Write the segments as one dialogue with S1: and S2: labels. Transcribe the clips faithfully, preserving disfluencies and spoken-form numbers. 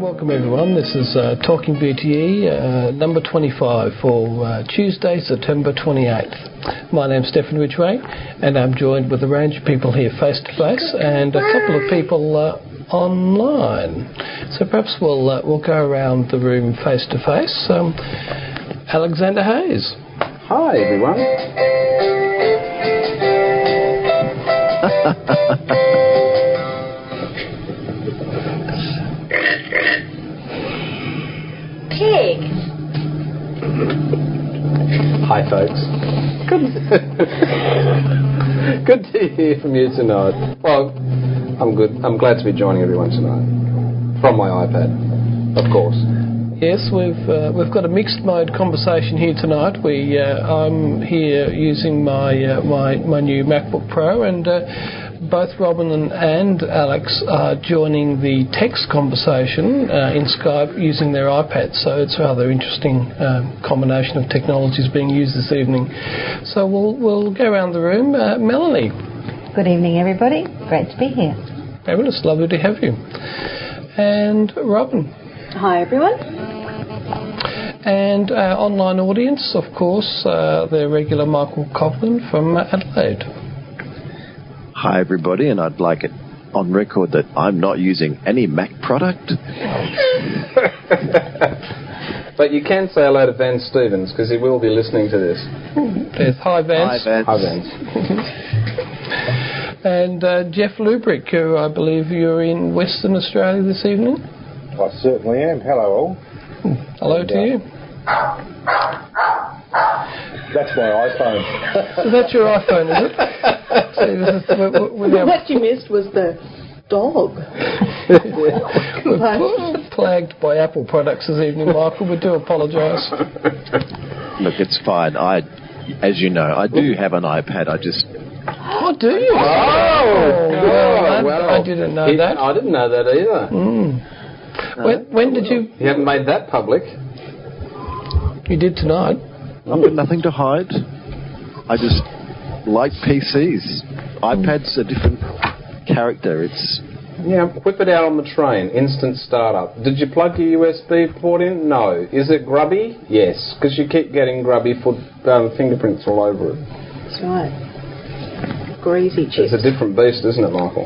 S1: welcome everyone. This is uh, Talking B T E, uh, number twenty-five for uh, Tuesday, September twenty-eighth. My name's Stephen Ridgway, and I'm joined with a range of people here face to face and a couple of people uh, online. So perhaps we'll uh, we'll go around the room face to face. Um, Alexander Hayes.
S2: Hi everyone.
S3: Pig.
S2: Hi folks. Good. Good to hear from you tonight. Well, I'm good. I'm glad to be joining everyone tonight from my iPad, of course.
S1: Yes, we've uh, we've got a mixed mode conversation here tonight. We uh, I'm here using my uh, my my new MacBook Pro, and uh, both Robin and, and Alex are joining the text conversation uh, in Skype using their iPads. So it's a rather interesting um, combination of technologies being used this evening. So we'll we'll go around the room. Uh, Melanie.
S4: Good evening, everybody. Great to be here.
S1: Fabulous, lovely to have you. And Robin.
S3: Hi, everyone.
S1: And our online audience, of course, uh, the regular Michael Coughlin from Adelaide.
S5: Hi, everybody, and I'd like it on record that I'm not using any Mac product.
S2: But you can say hello to Van Stevens, because he will be listening to this.
S1: Yes, hi, Vance.
S5: Hi, Vance.
S2: Hi, Vance.
S1: And uh, Jeff Lubrick, who I believe you're in Western Australia this evening.
S6: I certainly am. Hello, all.
S1: Hello
S6: and,
S1: to
S6: uh,
S1: you.
S6: That's my iPhone.
S1: So that's your iPhone, is it? See, this is, we're, we're now,
S3: What you missed was the dog.
S1: we're plagued by Apple products this evening, Michael. We do apologise.
S5: Look, it's fine. I, as you know, I do have an iPad. I just...
S1: Oh, do you?
S2: Oh,
S1: well, that,
S2: well.
S1: I didn't know
S2: He,
S1: that.
S2: I didn't know that either.
S1: Mm. When, when did you...
S2: You haven't made that public.
S1: You did tonight.
S5: I've got nothing to hide. I just like P Cs. iPad's a different character. It's...
S2: Yeah, whip it out on the train. Instant startup. Did you plug your U S B port in? No. Is it grubby? Yes, because you keep getting grubby foot um, fingerprints all over it.
S3: That's right. Greasy chips.
S2: It's a different beast, isn't it, Michael?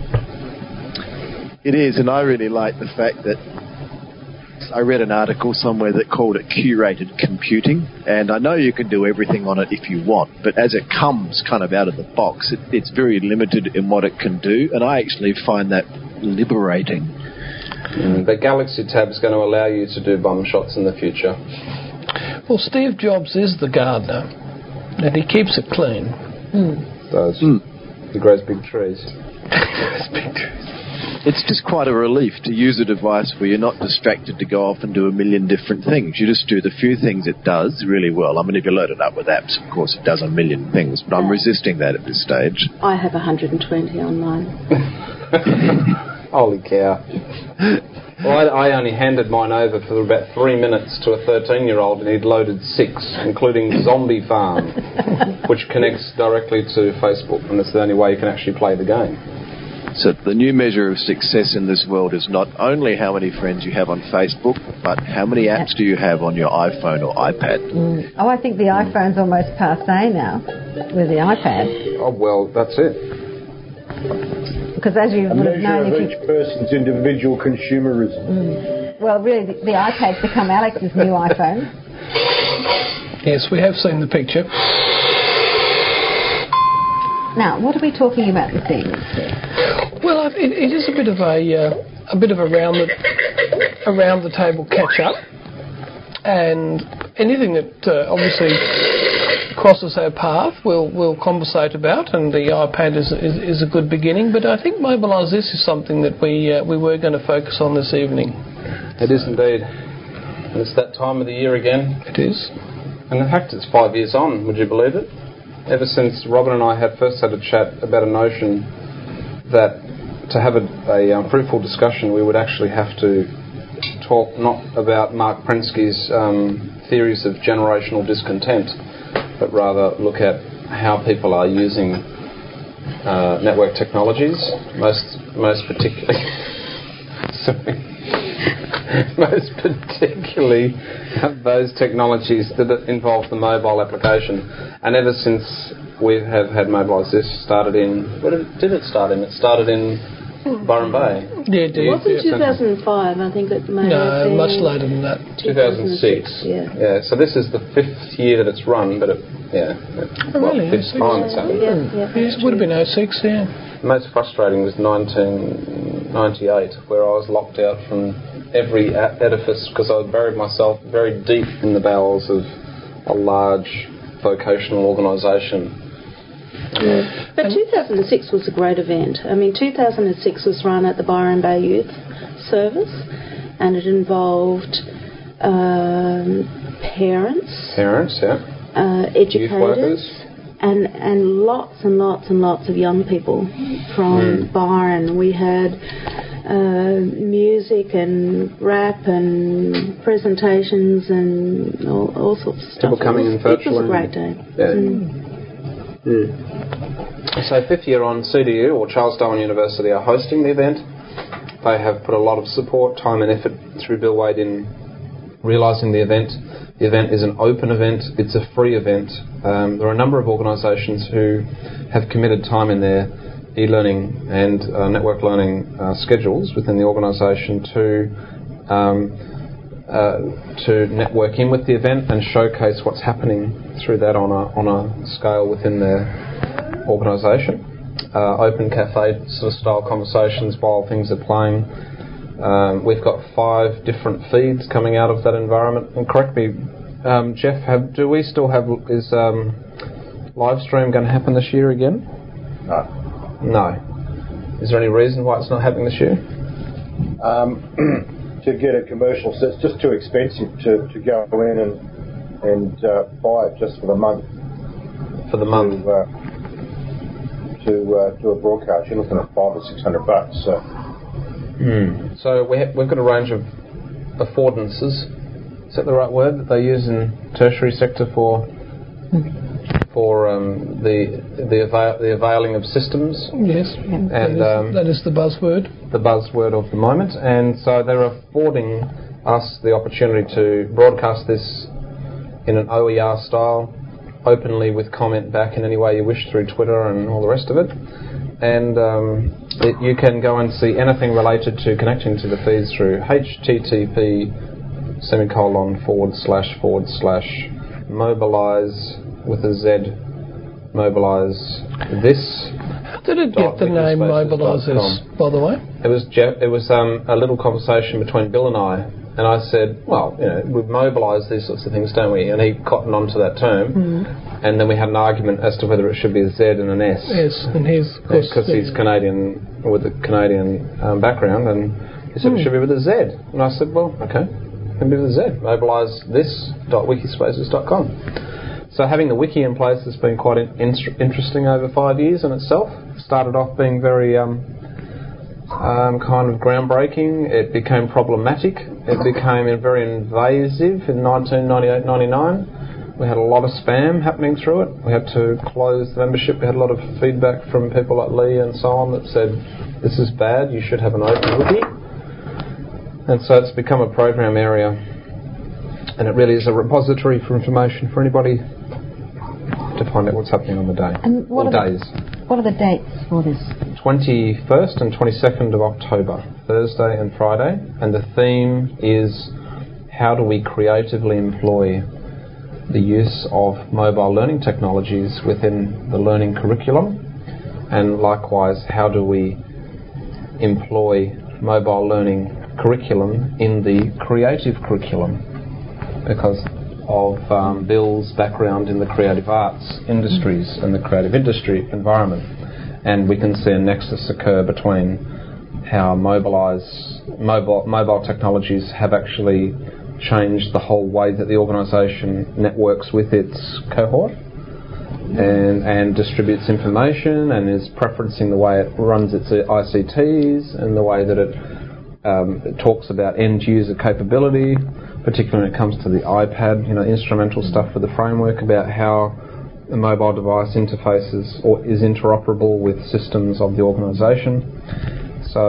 S5: It is, and I really like the fact that I read an article somewhere that called it curated computing, and I know you can do everything on it if you want, but as it comes kind of out of the box, it, it's very limited in what it can do, and I actually find that liberating.
S2: Mm, the Galaxy Tab is going to allow you to do bum shots in the future.
S1: Well, Steve Jobs is the gardener, and he keeps it clean.
S3: Mm.
S2: Does.
S5: Mm.
S2: He grows big trees.
S1: Grows big trees.
S5: It's just quite a relief to use a device where you're not distracted to go off and do a million different things. You just do the few things it does really well. I mean, if you load it up with apps, of course, it does a million things, but I'm resisting that at this stage.
S3: I have one hundred twenty online.
S2: Holy cow. Well, I, I only handed mine over for about three minutes to a thirteen-year-old, and he'd loaded six, including Zombie Farm, which connects directly to Facebook, and it's the only way you can actually play the game.
S5: So the new measure of success in this world is not only how many friends you have on Facebook, but how many apps do you have on your iPhone or iPad.
S4: Mm. Oh, I think the iPhone's almost passé now with the iPad.
S2: Oh, well, that's it.
S4: Because as you
S6: A
S4: would have
S6: measure
S4: known,
S6: of
S4: if
S6: each
S4: you...
S6: person's individual consumerism.
S4: Mm. Well, really, the, the iPad's become Alex's new iPhone.
S1: Yes, we have seen the picture.
S4: Now, what are we talking about this evening?
S1: Well, it, it is a bit of a uh, a bit of a round the around the table catch up, and anything that uh, obviously crosses our path, we'll we'll conversate about, and the iPad is is, is a good beginning. But I think Mobilise This is something that we uh, we were going to focus on this evening.
S2: It is indeed, and it's that time of the year again.
S1: It is,
S2: and in fact, it's five years on. Would you believe it? Ever since Robin and I had first had a chat about a notion that to have a, a um, fruitful discussion, we would actually have to talk not about Mark Prensky's um, theories of generational discontent, but rather look at how people are using uh, network technologies, most most particularly. Sorry. most particularly those technologies that involve the mobile application. And ever since we have had Mobilise This started in, what did it, did it start in? It started in Byron Bay.
S1: Yeah, it did.
S3: It wasn't two thousand five, I think it may have
S1: No,
S3: been
S1: much later than that.
S2: two thousand six.
S3: Yeah.
S2: Yeah, so this is the fifth year that it's run, but it, yeah. It,
S1: Oh,
S2: well,
S1: really?
S2: fifth time it's happened.
S3: Yeah, yeah,
S1: Yeah, it would have been oh six, yeah.
S2: The most frustrating was nineteen ninety-eight, where I was locked out from every a- edifice because I buried myself very deep in the bowels of a large vocational organisation.
S3: Yeah. But two thousand six was a great event. I mean, two thousand six was run at the Byron Bay Youth Service, and it involved um, parents,
S2: Parents, yeah.
S3: uh,
S2: Youth workers.
S3: educators, and and lots and lots and lots of young people from
S2: Mm.
S3: Byron. We had uh, music and rap and presentations and all, all sorts of stuff.
S2: People coming
S3: it was,
S2: in virtual.
S3: It was a great
S2: and-
S3: day.
S2: Yeah.
S3: Mm.
S2: Mm. So fifth year on, C D U, or Charles Darwin University, are hosting the event. They have put a lot of support, time and effort through Bill Wade in realising the event. The event is an open event. It's a free event. Um, there are a number of organisations who have committed time in their e-learning and uh, network learning uh, schedules within the organisation to um, uh, to network in with the event and showcase what's happening through that on a on a scale within their organisation. Uh, open cafe sort of style conversations while things are playing. Um, we've got five different feeds coming out of that environment. And correct me, um, Jeff, have, do we still have, is um, live stream going to happen this year again?
S6: No.
S2: No. Is there any reason why it's not happening this year?
S6: Um, to get a commercial, so it's just too expensive to, to go in and and uh, buy it just for the month.
S2: For the month?
S6: To, uh, to uh, do a broadcast, you're looking at five or six hundred bucks. So.
S2: Mm. So we ha- we've got a range of affordances. Is that the right word that they use in tertiary sector for for um, the the, avail- the availing of systems?
S1: Yes,
S2: and
S1: that is,
S2: um,
S1: that is the buzzword.
S2: The buzzword of the moment, and so they're affording us the opportunity to broadcast this in an O E R style, openly with comment back in any way you wish through Twitter and all the rest of it. And um, it, you can go and see anything related to connecting to the feeds through http semicolon forward slash forward slash mobilise with a Z mobilise this.
S1: How did it get the name Mobilise This, by the way?
S2: It was Jeff, it was um, a little conversation between Bill and I, and I said, well, you know, we mobilise these sorts of things, don't we? And he cottoned onto that term,
S1: mm.
S2: and then we had an argument as to whether it should be a Z and an S.
S1: Yes, and he's
S2: because he's Canadian with a Canadian um, background, and he said mm. it should be with a Z. And I said, well, okay, it can be with a Z. Mobilise this dot wikispaces dot com. So having the wiki in place has been quite in- in- interesting over five years in itself. Started off being very um, um, kind of groundbreaking. It became problematic. It became very invasive in nineteen ninety-eight ninety-nine. We had a lot of spam happening through it. We had to close the membership. We had a lot of feedback from people like Lee and so on that said, this is bad, you should have an open wiki. And so it's become a program area. And it really is a repository for information for anybody to find out what's happening on the day.
S4: And what,
S2: or
S4: are
S2: days.
S4: The, what are the dates for this?
S2: twenty-first and twenty-second of October, Thursday and Friday. And the theme is, how do we creatively employ the use of mobile learning technologies within the learning curriculum? And likewise, how do we employ mobile learning curriculum in the creative curriculum? Because of um, Bill's background in the creative arts industries and the creative industry environment. And we can see a nexus occur between how mobilise, mobile, mobile technologies have actually changed the whole way that the organisation networks with its cohort and, and distributes information and is preferencing the way it runs its I C Ts and the way that it, um, it talks about end-user capability, particularly when it comes to the iPad, you know, instrumental stuff for the framework about how a mobile device interfaces or is interoperable with systems of the organisation. So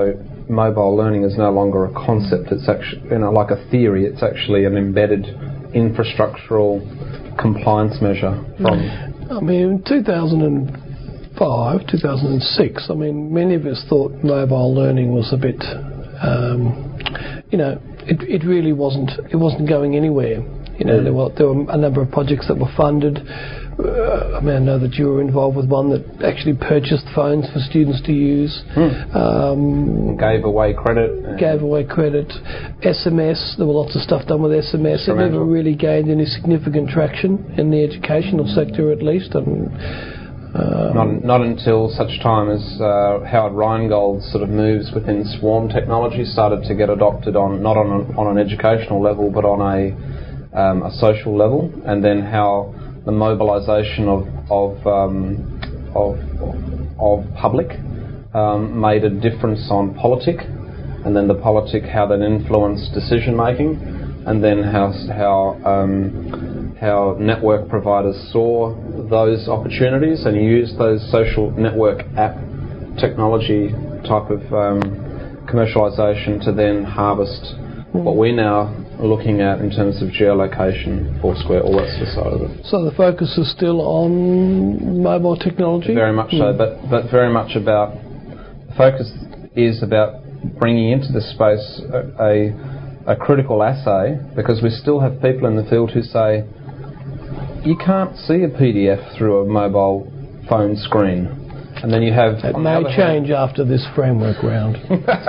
S2: mobile learning is no longer a concept. It's actually, you know, like a theory. It's actually an embedded infrastructural compliance measure from...
S1: I mean, in two thousand five, two thousand six, I mean, many of us thought mobile learning was a bit, um, you know, it, it really wasn't, it wasn't going anywhere. You know, mm. there were there were a number of projects that were funded. Uh, I mean, I know that you were involved with one that actually purchased phones for students to use.
S2: Mm.
S1: Um,
S2: gave away credit.
S1: Gave away credit. S M S, there were lots of stuff done with S M S. It never really gained any significant traction in the educational sector, at least. And, um,
S2: not, not until such time as uh, Howard Rheingold's sort of moves within swarm technology started to get adopted on, not on, a, on an educational level, but on a Um, a social level, and then how the mobilisation of of, um, of of public um, made a difference on politic, and then the politic how that influenced decision making, and then how how um, how network providers saw those opportunities and used those social network app technology type of um, commercialisation to then harvest what we now are looking at in terms of geolocation, Foursquare, all that sort of side of it.
S1: So the focus is still on mobile technology?
S2: Very much mm. so, but, but very much about, the focus is about bringing into this space a, a, a critical assay, because we still have people in the field who say, you can't see a P D F through a mobile phone screen. And then you have...
S1: It may change hand, after this framework round.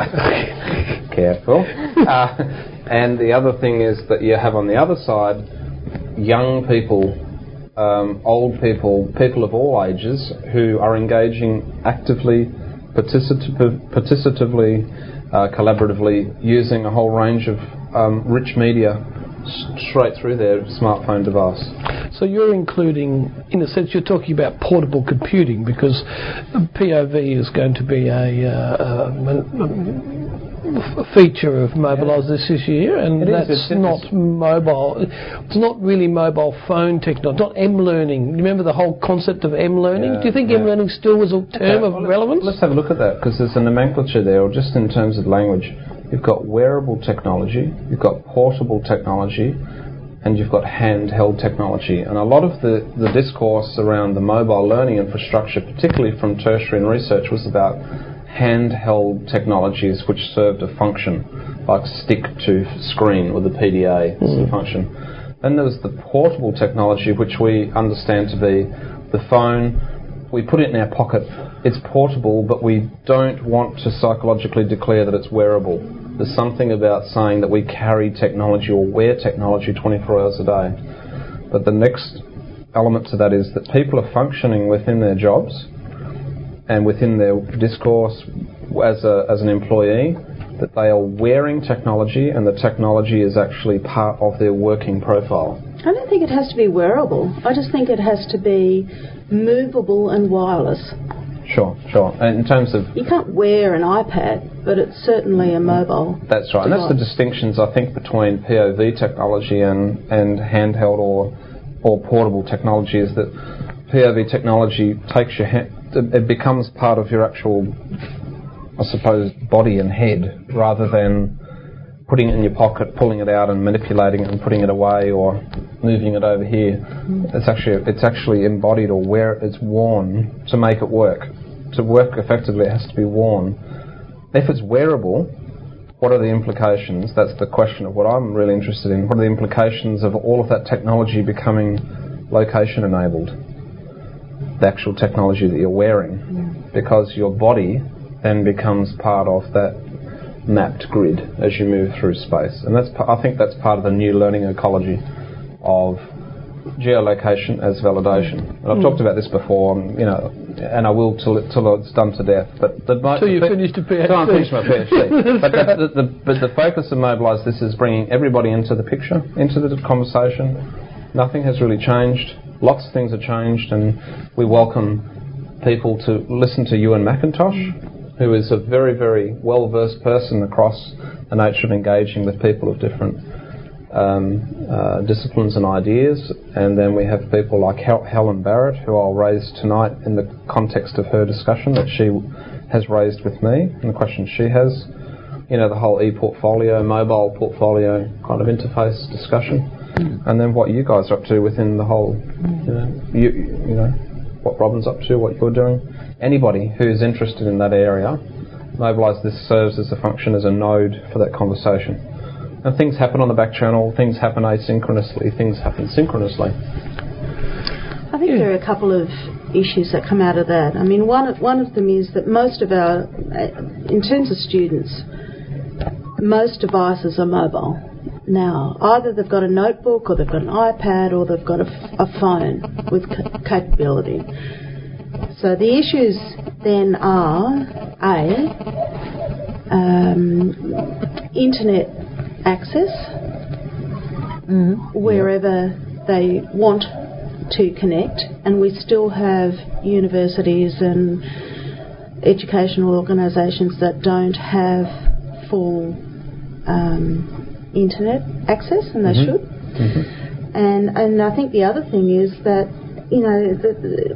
S2: Careful. Uh, and the other thing is that you have on the other side young people, um, old people, people of all ages who are engaging actively, participative, participatively, uh, collaboratively, using a whole range of um, rich media straight through their smartphone device.
S1: So you're including, in a sense, you're talking about portable computing, because P O V is going to be a, uh, a, a feature of Mobilise yeah. this year, and it that's is, not is. mobile. It's not really mobile phone technology. Not M-learning. Remember the whole concept of M-learning? Yeah, Do you think yeah. M-learning still was a term okay, well, of relevance?
S2: Let's have a look at that, because there's a nomenclature there, or just in terms of language. You've got wearable technology, you've got portable technology, and you've got handheld technology. And a lot of the, the discourse around the mobile learning infrastructure, particularly from tertiary and research, was about handheld technologies which served a function, like stick to screen with a P D A mm. sort of function. Then there was the portable technology, which we understand to be the phone. We put it in our pocket. It's portable, but we don't want to psychologically declare that it's wearable. There's something about saying that we carry technology or wear technology twenty-four hours a day. But the next element to that is that people are functioning within their jobs and within their discourse as a, as an employee, that they are wearing technology, and the technology is actually part of their working profile.
S3: I don't think it has to be wearable. I just think it has to be movable and wireless.
S2: Sure, sure. And in terms of...
S3: You can't wear an iPad, but it's certainly a mobile
S2: That's right.
S3: device.
S2: And that's the distinctions, I think, between P O V technology and, and handheld or or portable technology, is that P O V technology takes your hand... It becomes part of your actual, I suppose, body and head, rather than putting it in your pocket, pulling it out and manipulating it and putting it away, or moving it over here. Mm. It's actually it's actually embodied, or where it's worn to make it work. To work effectively, it has to be worn. If it's wearable, what are the implications? That's the question of what I'm really interested in. What are the implications of all of that technology becoming location enabled? The actual technology that you're wearing. Mm. Because your body then becomes part of that mapped grid as you move through space. And that's, I think that's part of the new learning ecology of geolocation as validation. And I've mm. talked about this before, you know, and I will till, it, till it's done to death. But the,
S1: Until you finish the PhD.
S2: Until I finish my PhD. But the, the, the, but the focus of Mobilise this is bringing everybody into the picture, into the conversation. Nothing has really changed. Lots of things have changed, and we welcome people to listen to Ewan McIntosh, who is a very, very well-versed person across the nature of engaging with people of different um, uh, disciplines and ideas. And then we have people like Hel- Helen Barrett, who I'll raise tonight in the context of her discussion that she has raised with me, and the questions she has. you know, the whole e-portfolio, mobile portfolio kind of interface discussion, mm. and then what you guys are up to within the whole, you know, you, you know, what Robin's up to, what you're doing. Anybody who's interested in that area, Mobilise this serves as a function, as a node for that conversation. And things happen on the back channel, things happen asynchronously, things happen synchronously.
S3: I think yeah. there are a couple of issues that come out of that. I mean, one of, one of them is that most of our, in terms of students, most devices are mobile. Now, either they've got a notebook or they've got an iPad or they've got a, a phone with c- capability. So the issues then are, A, um, internet access, mm-hmm. wherever yeah. they want to connect, and we still have universities and educational organisations that don't have full um, internet access, and they mm-hmm. should. Mm-hmm. And and I think the other thing is that, you know, the,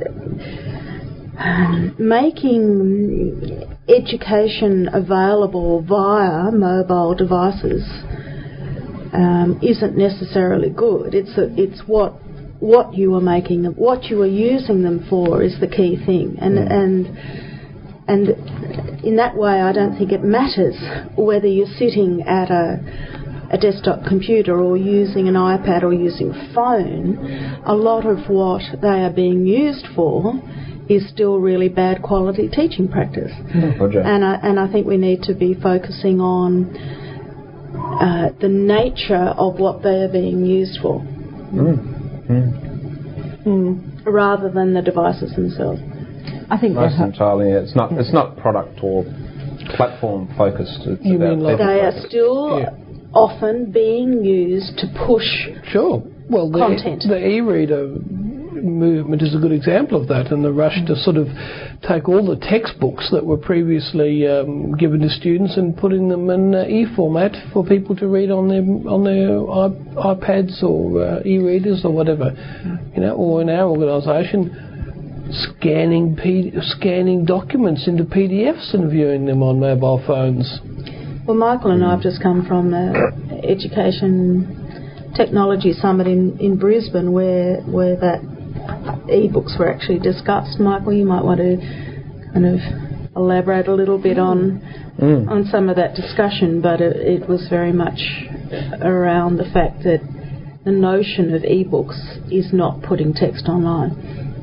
S3: the, um, making education available via mobile devices um, isn't necessarily good. It's a, it's what what you are making them, what you are using them for is the key thing, and mm. and and in that way, I don't think it matters whether you're sitting at a a desktop computer or using an iPad or using a phone. A lot of what they are being used for is still really bad quality teaching practice, mm. and I and I think we need to be focusing on uh, the nature of what they are being used for.
S2: Mm. Mm.
S3: Mm, rather than the devices themselves.
S4: I think
S2: most entirely. It's not. It's not product or platform focused. It's
S1: you
S2: about
S1: mean like
S3: they
S2: focused.
S3: are still yeah. often being used to push
S1: sure. Well, the,
S3: content.
S1: The e-reader movement is a good example of that, and the rush to sort of take all the textbooks that were previously um, given to students and putting them in uh, e-format for people to read on their on their iP- iPads or uh, e-readers or whatever, you know. Or in our organisation, scanning P- scanning documents into P D Fs and viewing them on mobile phones.
S3: Well, Michael and I have just come from the Education Technology Summit in, in Brisbane, where where that e-books were actually discussed. Michael, you might want to kind of elaborate a little bit on mm. on some of that discussion, but it, it was very much around the fact that the notion of e-books is not putting text online.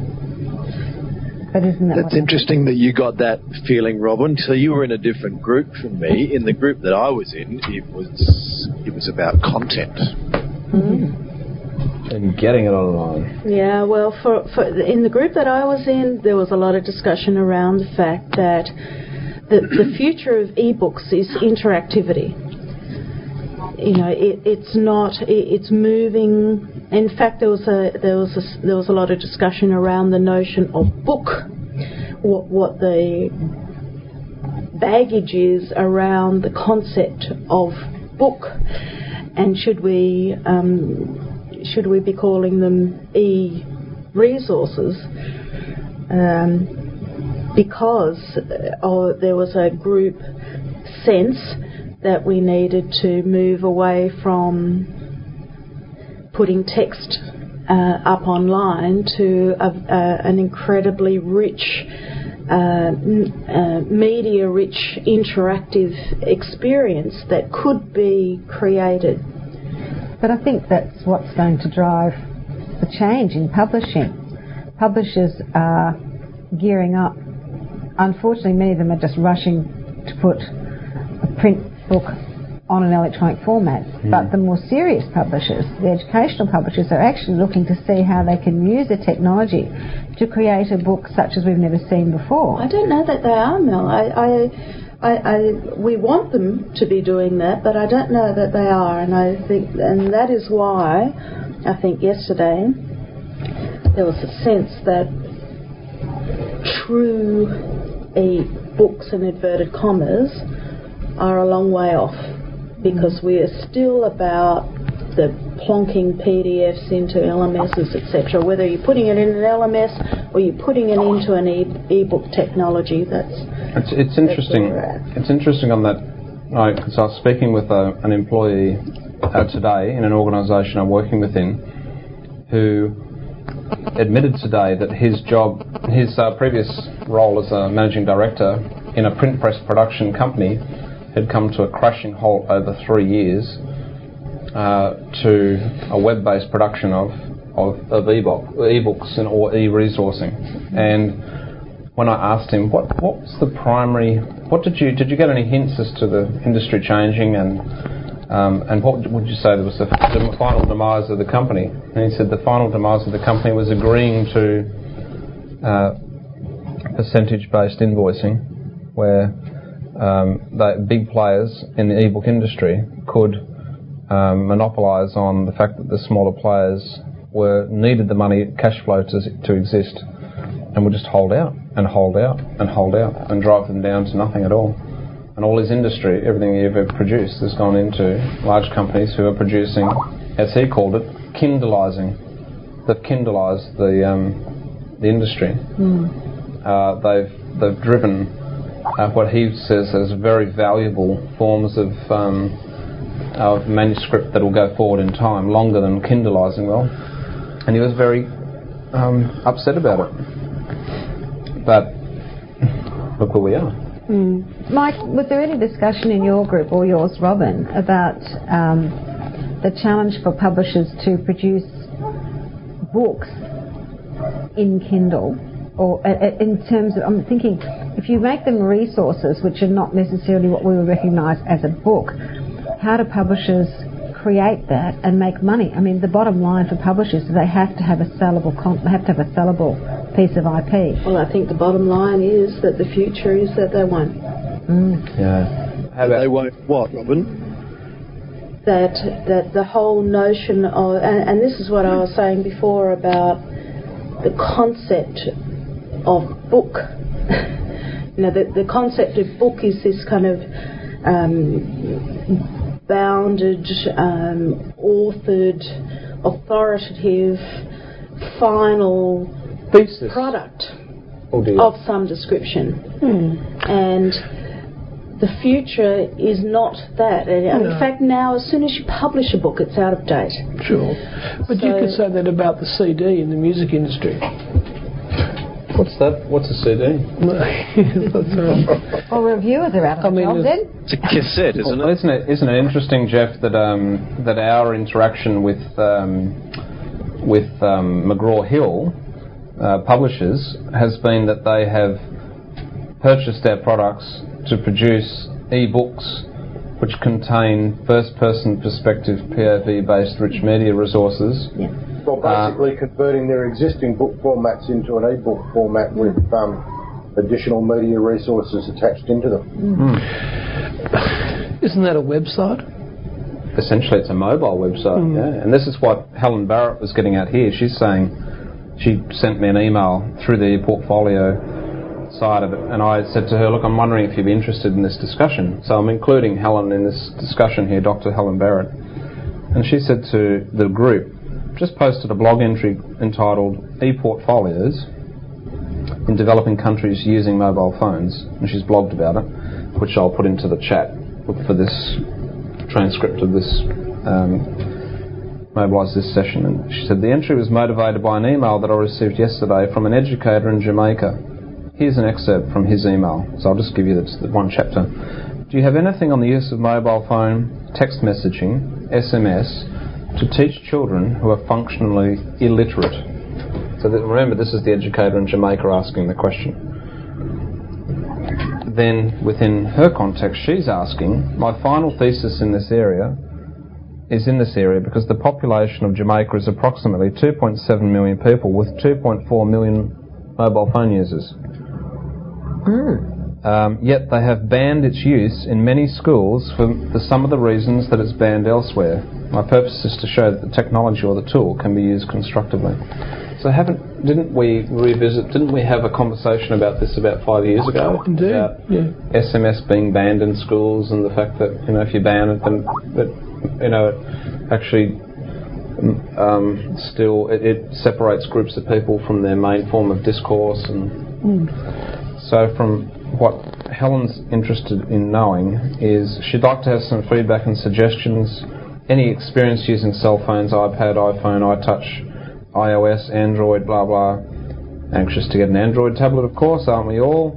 S4: But isn't that
S5: That's interesting that you got that feeling, Robin. So you were in a different group from me. In the group that I was in, it was it was about content.
S3: Mm.
S2: And getting it online.
S3: Yeah, well, for, for in the group that I was in, there was a lot of discussion around the fact that the, the future of e-books is interactivity. You know, it, it's not. It, it's moving. In fact, there was a there was a, there was a lot of discussion around the notion of book, what what the baggage is around the concept of book, and should we. Um, Should we be calling them e-resources? Um, because uh, there was a group sense that we needed to move away from putting text uh, up online to a, a, an incredibly rich, uh, uh, media-rich, interactive experience that could be created.
S4: But I think that's what's going to drive the change in publishing. Publishers are gearing up. Unfortunately, many of them are just rushing to put a print book on an electronic format. Mm. But the more serious publishers, the educational publishers, are actually looking to see how they can use the technology to create a book such as we've never seen before.
S3: I don't know that they are, Mel. I... I I, I, we want them to be doing that, but I don't know that they are, and I think, and that is why I think yesterday there was a sense that true e-books in inverted commas are a long way off, because we are still about the plonking P D Fs into L M Ss, et cetera. Whether you're putting it in an L M S or you're putting it into an e- e-book technology, that's
S2: it's, it's interesting. It's interesting on that Because I, I was speaking with a, an employee uh, today in an organisation I'm working within, who admitted today that his job, his uh, previous role as a managing director in a print press production company had come to a crashing halt over three years uh, to a web-based production of of, of e-book, e-books and or e-resourcing. And when I asked him what what was the primary, what did you did you get any hints as to the industry changing, and um, and what would you say was the, the final demise of the company? And he said the final demise of the company was agreeing to uh, percentage-based invoicing, where um, the big players in the e-book industry could um, monopolise on the fact that the smaller players were needed the money, cash flow to, to exist, and would just hold out and hold out and hold out and drive them down to nothing at all. And all his industry, everything he ever produced, has gone into large companies who are producing, as he called it, Kindleizing. They've Kindleized the um, the industry. Mm. Uh, they've they've driven uh, what he says as very valuable forms of um, of manuscript that will go forward in time, longer than Kindleizing will. And he was very um, upset about it. But look where we are.
S4: Mm. Mike, was there any discussion in your group, or yours, Robin, about um, the challenge for publishers to produce books in Kindle? Or uh, in terms of, I'm thinking, if you make them resources, which are not necessarily what we would recognise as a book, how do publishers create that and make money? I mean, the bottom line for publishers is they have to have a sellable, con- they have to have a sellable piece of I P.
S3: Well, I think the bottom line is that the future is that they won't.
S4: Mm.
S2: Yeah.
S5: How about they won't what, Robin?
S3: That that the whole notion of, and, and this is what I was saying before about the concept of book. You know, the, the concept of book is this kind of um, bounded, um, authored, authoritative, final
S2: thesis
S3: product
S2: oh dear.
S3: of some description. Hmm. And the future is not that. And
S1: no.
S3: In fact, now, as soon as you publish a book, it's out of date.
S1: Sure. But
S3: so,
S1: you could say that about the C D in the music industry.
S2: What's that? What's a C D?
S4: Well, reviewers are out of
S1: I mean,
S4: job then.
S5: It's a cassette, isn't
S2: well,
S5: it?
S2: Isn't it? Isn't it interesting, Jeff, that um, that our interaction with um, with um, McGraw Hill uh, publishers has been that they have purchased our products to produce e-books which contain first-person perspective P O V-based rich media resources.
S4: Yeah.
S6: Well, basically uh, converting their existing book formats into an e-book format with um, additional media resources attached into them.
S1: Mm. Isn't that a website?
S2: Essentially, it's a mobile website, mm. yeah. And this is what Helen Barrett was getting at here. She's saying, she sent me an email through the portfolio side of it, and I said to her, look, I'm wondering if you'd be interested in this discussion. So I'm including Helen in this discussion here, Doctor Helen Barrett. And she said to the group, just posted a blog entry entitled E-Portfolios in Developing Countries Using Mobile Phones, and she's blogged about it, which I'll put into the chat for this transcript of this um, mobilise this session. And she said, the entry was motivated by an email that I received yesterday from an educator in Jamaica. Here's an excerpt from his email, so I'll just give you the one chapter. Do you have anything on the use of mobile phone, text messaging, S M S, to teach children who are functionally illiterate? So that, remember, this is the educator in Jamaica asking the question. Then, within her context, she's asking, my final thesis in this area is in this area because the population of Jamaica is approximately two point seven million people with two point four million mobile phone users. Mm. Um, yet they have banned its use in many schools for, for some of the reasons that it's banned elsewhere. My purpose is to show that the technology or the tool can be used constructively. So haven't didn't we revisit? Didn't we have a conversation about this about five years ago?
S1: Indeed.
S2: About
S1: yeah.
S2: S M S being banned in schools and the fact that, you know, if you ban it, then that, you know, it actually um, still it, it separates groups of people from their main form of discourse and. Mm. So from what Helen's interested in knowing is she'd like to have some feedback and suggestions. Any experience using cell phones, iPad, iPhone, iTouch, iOS, Android, blah, blah. Anxious to get an Android tablet, of course, aren't we all?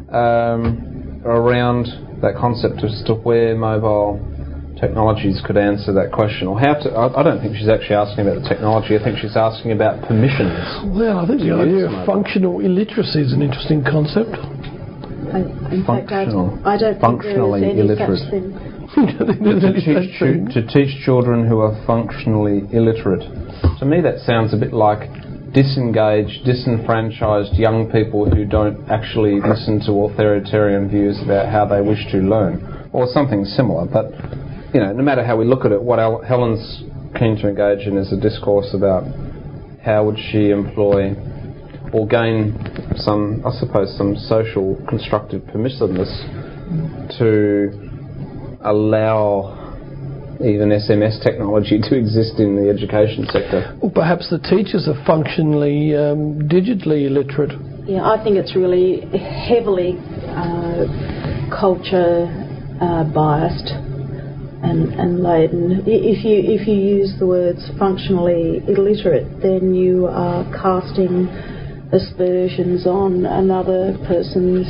S2: Um, around that concept as to where mobile technologies could answer that question, or how to. I, I don't think she's actually asking about the technology. I think she's asking about permissions.
S1: Well, I think the idea of functional illiteracy is an interesting concept.
S3: I, in fact, I, I don't think there is any illiterate. such thing.
S2: to, teach, to teach children who are functionally illiterate. To me, that sounds a bit like disengaged, disenfranchised young people who don't actually listen to authoritarian views about how they wish to learn, or something similar. But you know, no matter how we look at it, what Helen's keen to engage in is a discourse about how would she employ or gain some, I suppose, some social constructive permissiveness to allow even S M S technology to exist in the education sector.
S1: Or perhaps the teachers are functionally um, digitally illiterate.
S3: Yeah, I think it's really heavily uh, culture uh, biased and, and laden. If you if you use the words functionally illiterate, then you are casting aspersions on another person's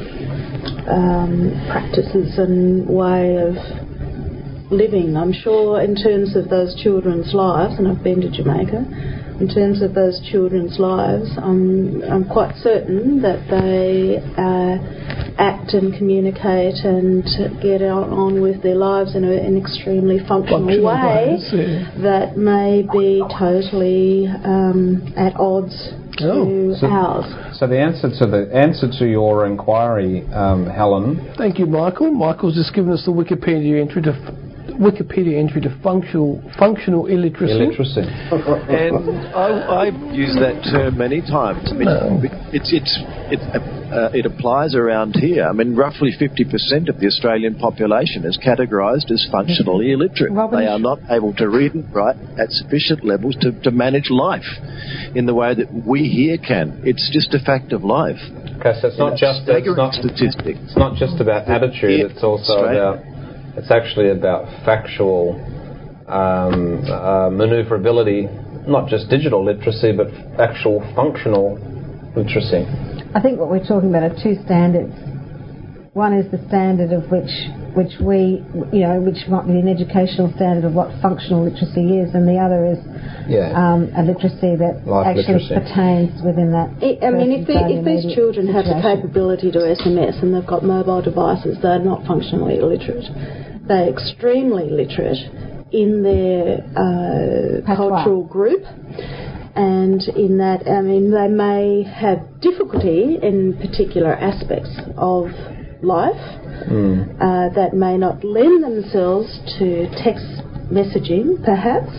S3: um, practices and way of living. I'm sure in terms of those children's lives, and I've been to Jamaica, in terms of those children's lives, I'm, I'm quite certain that they uh, act and communicate and get on with their lives in a, an extremely functional, functional way ways, yeah. that may be totally um, at odds to
S2: oh, so,
S3: ours.
S2: So the answer to the answer to your inquiry, um, Helen.
S1: Thank you, Michael. Michael's just given us the Wikipedia entry to Wikipedia entry to functional functional illiteracy.
S2: Illiteracy.
S5: And I, I've used that term many times. I mean,
S1: no.
S5: it's it's it uh, it applies around here. I mean, roughly fifty percent of the Australian population is categorised as functionally illiterate.
S4: Robin,
S5: they are not able to read and write at sufficient levels to, to manage life in the way that we here can. It's just a fact of life.
S2: Okay, so it's not just it's not,
S5: statistic.
S2: It's not just about attitude. It's also about. It's actually about factual um, uh, manoeuvrability, not just digital literacy, but actual functional literacy.
S4: I think what we're talking about are two standards. One is the standard of which, which we, you know, which might be an educational standard of what functional literacy is, and the other is
S2: yeah.
S4: um, a literacy that
S2: Life
S4: actually
S2: literacy.
S4: pertains within that.
S3: It, I mean, if, they, if these children
S4: situation.
S3: have the capability to S M S and they've got mobile devices, they're not functionally illiterate. They're extremely literate in their uh, cultural group. And in that, I mean, they may have difficulty in particular aspects of life
S2: mm.
S3: uh, that may not lend themselves to text messaging, perhaps.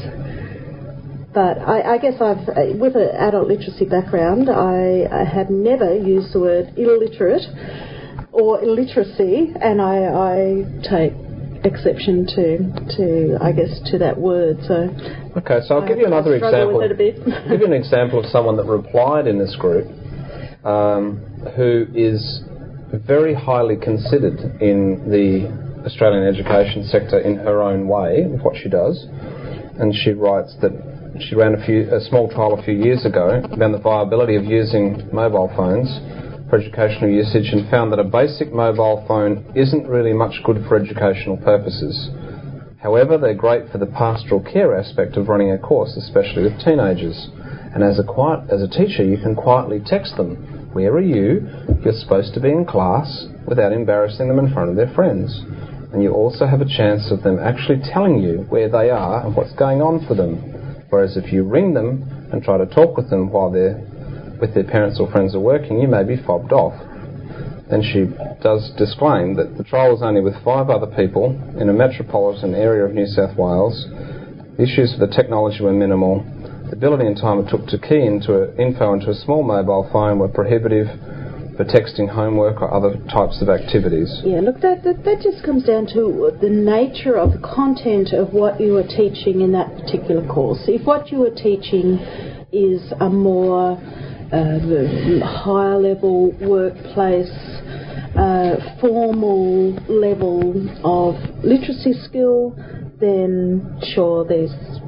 S3: But I, I guess I've, with an adult literacy background, I, I have never used the word illiterate or illiteracy, and I, I take exception to, to I guess, to that word. So
S2: okay, so I'll
S3: I
S2: give you another example.
S3: With it a bit.
S2: give you an example of someone that replied in this group, um, who is very highly considered in the Australian education sector in her own way with what she does, and she writes that she ran a few a small trial a few years ago about the viability of using mobile phones for educational usage, and found that a basic mobile phone isn't really much good for educational purposes. However, they're great for the pastoral care aspect of running a course, especially with teenagers. And as a quiet, as a teacher, you can quietly text them, "Where are you? You're supposed to be in class," without embarrassing them in front of their friends. And you also have a chance of them actually telling you where they are and what's going on for them. Whereas if you ring them and try to talk with them while they're with their parents or friends are working, you may be fobbed off. Then she does disclaim that the trial was only with five other people in a metropolitan area of New South Wales. The issues with the technology were minimal. The ability and time it took to key into a, info into a small mobile phone were prohibitive for texting homework or other types of activities.
S3: Yeah, look, that, that, that just comes down to the nature of the content of what you are teaching in that particular course. If what you are teaching is a more uh, higher level workplace uh, formal level of literacy skill, then sure, these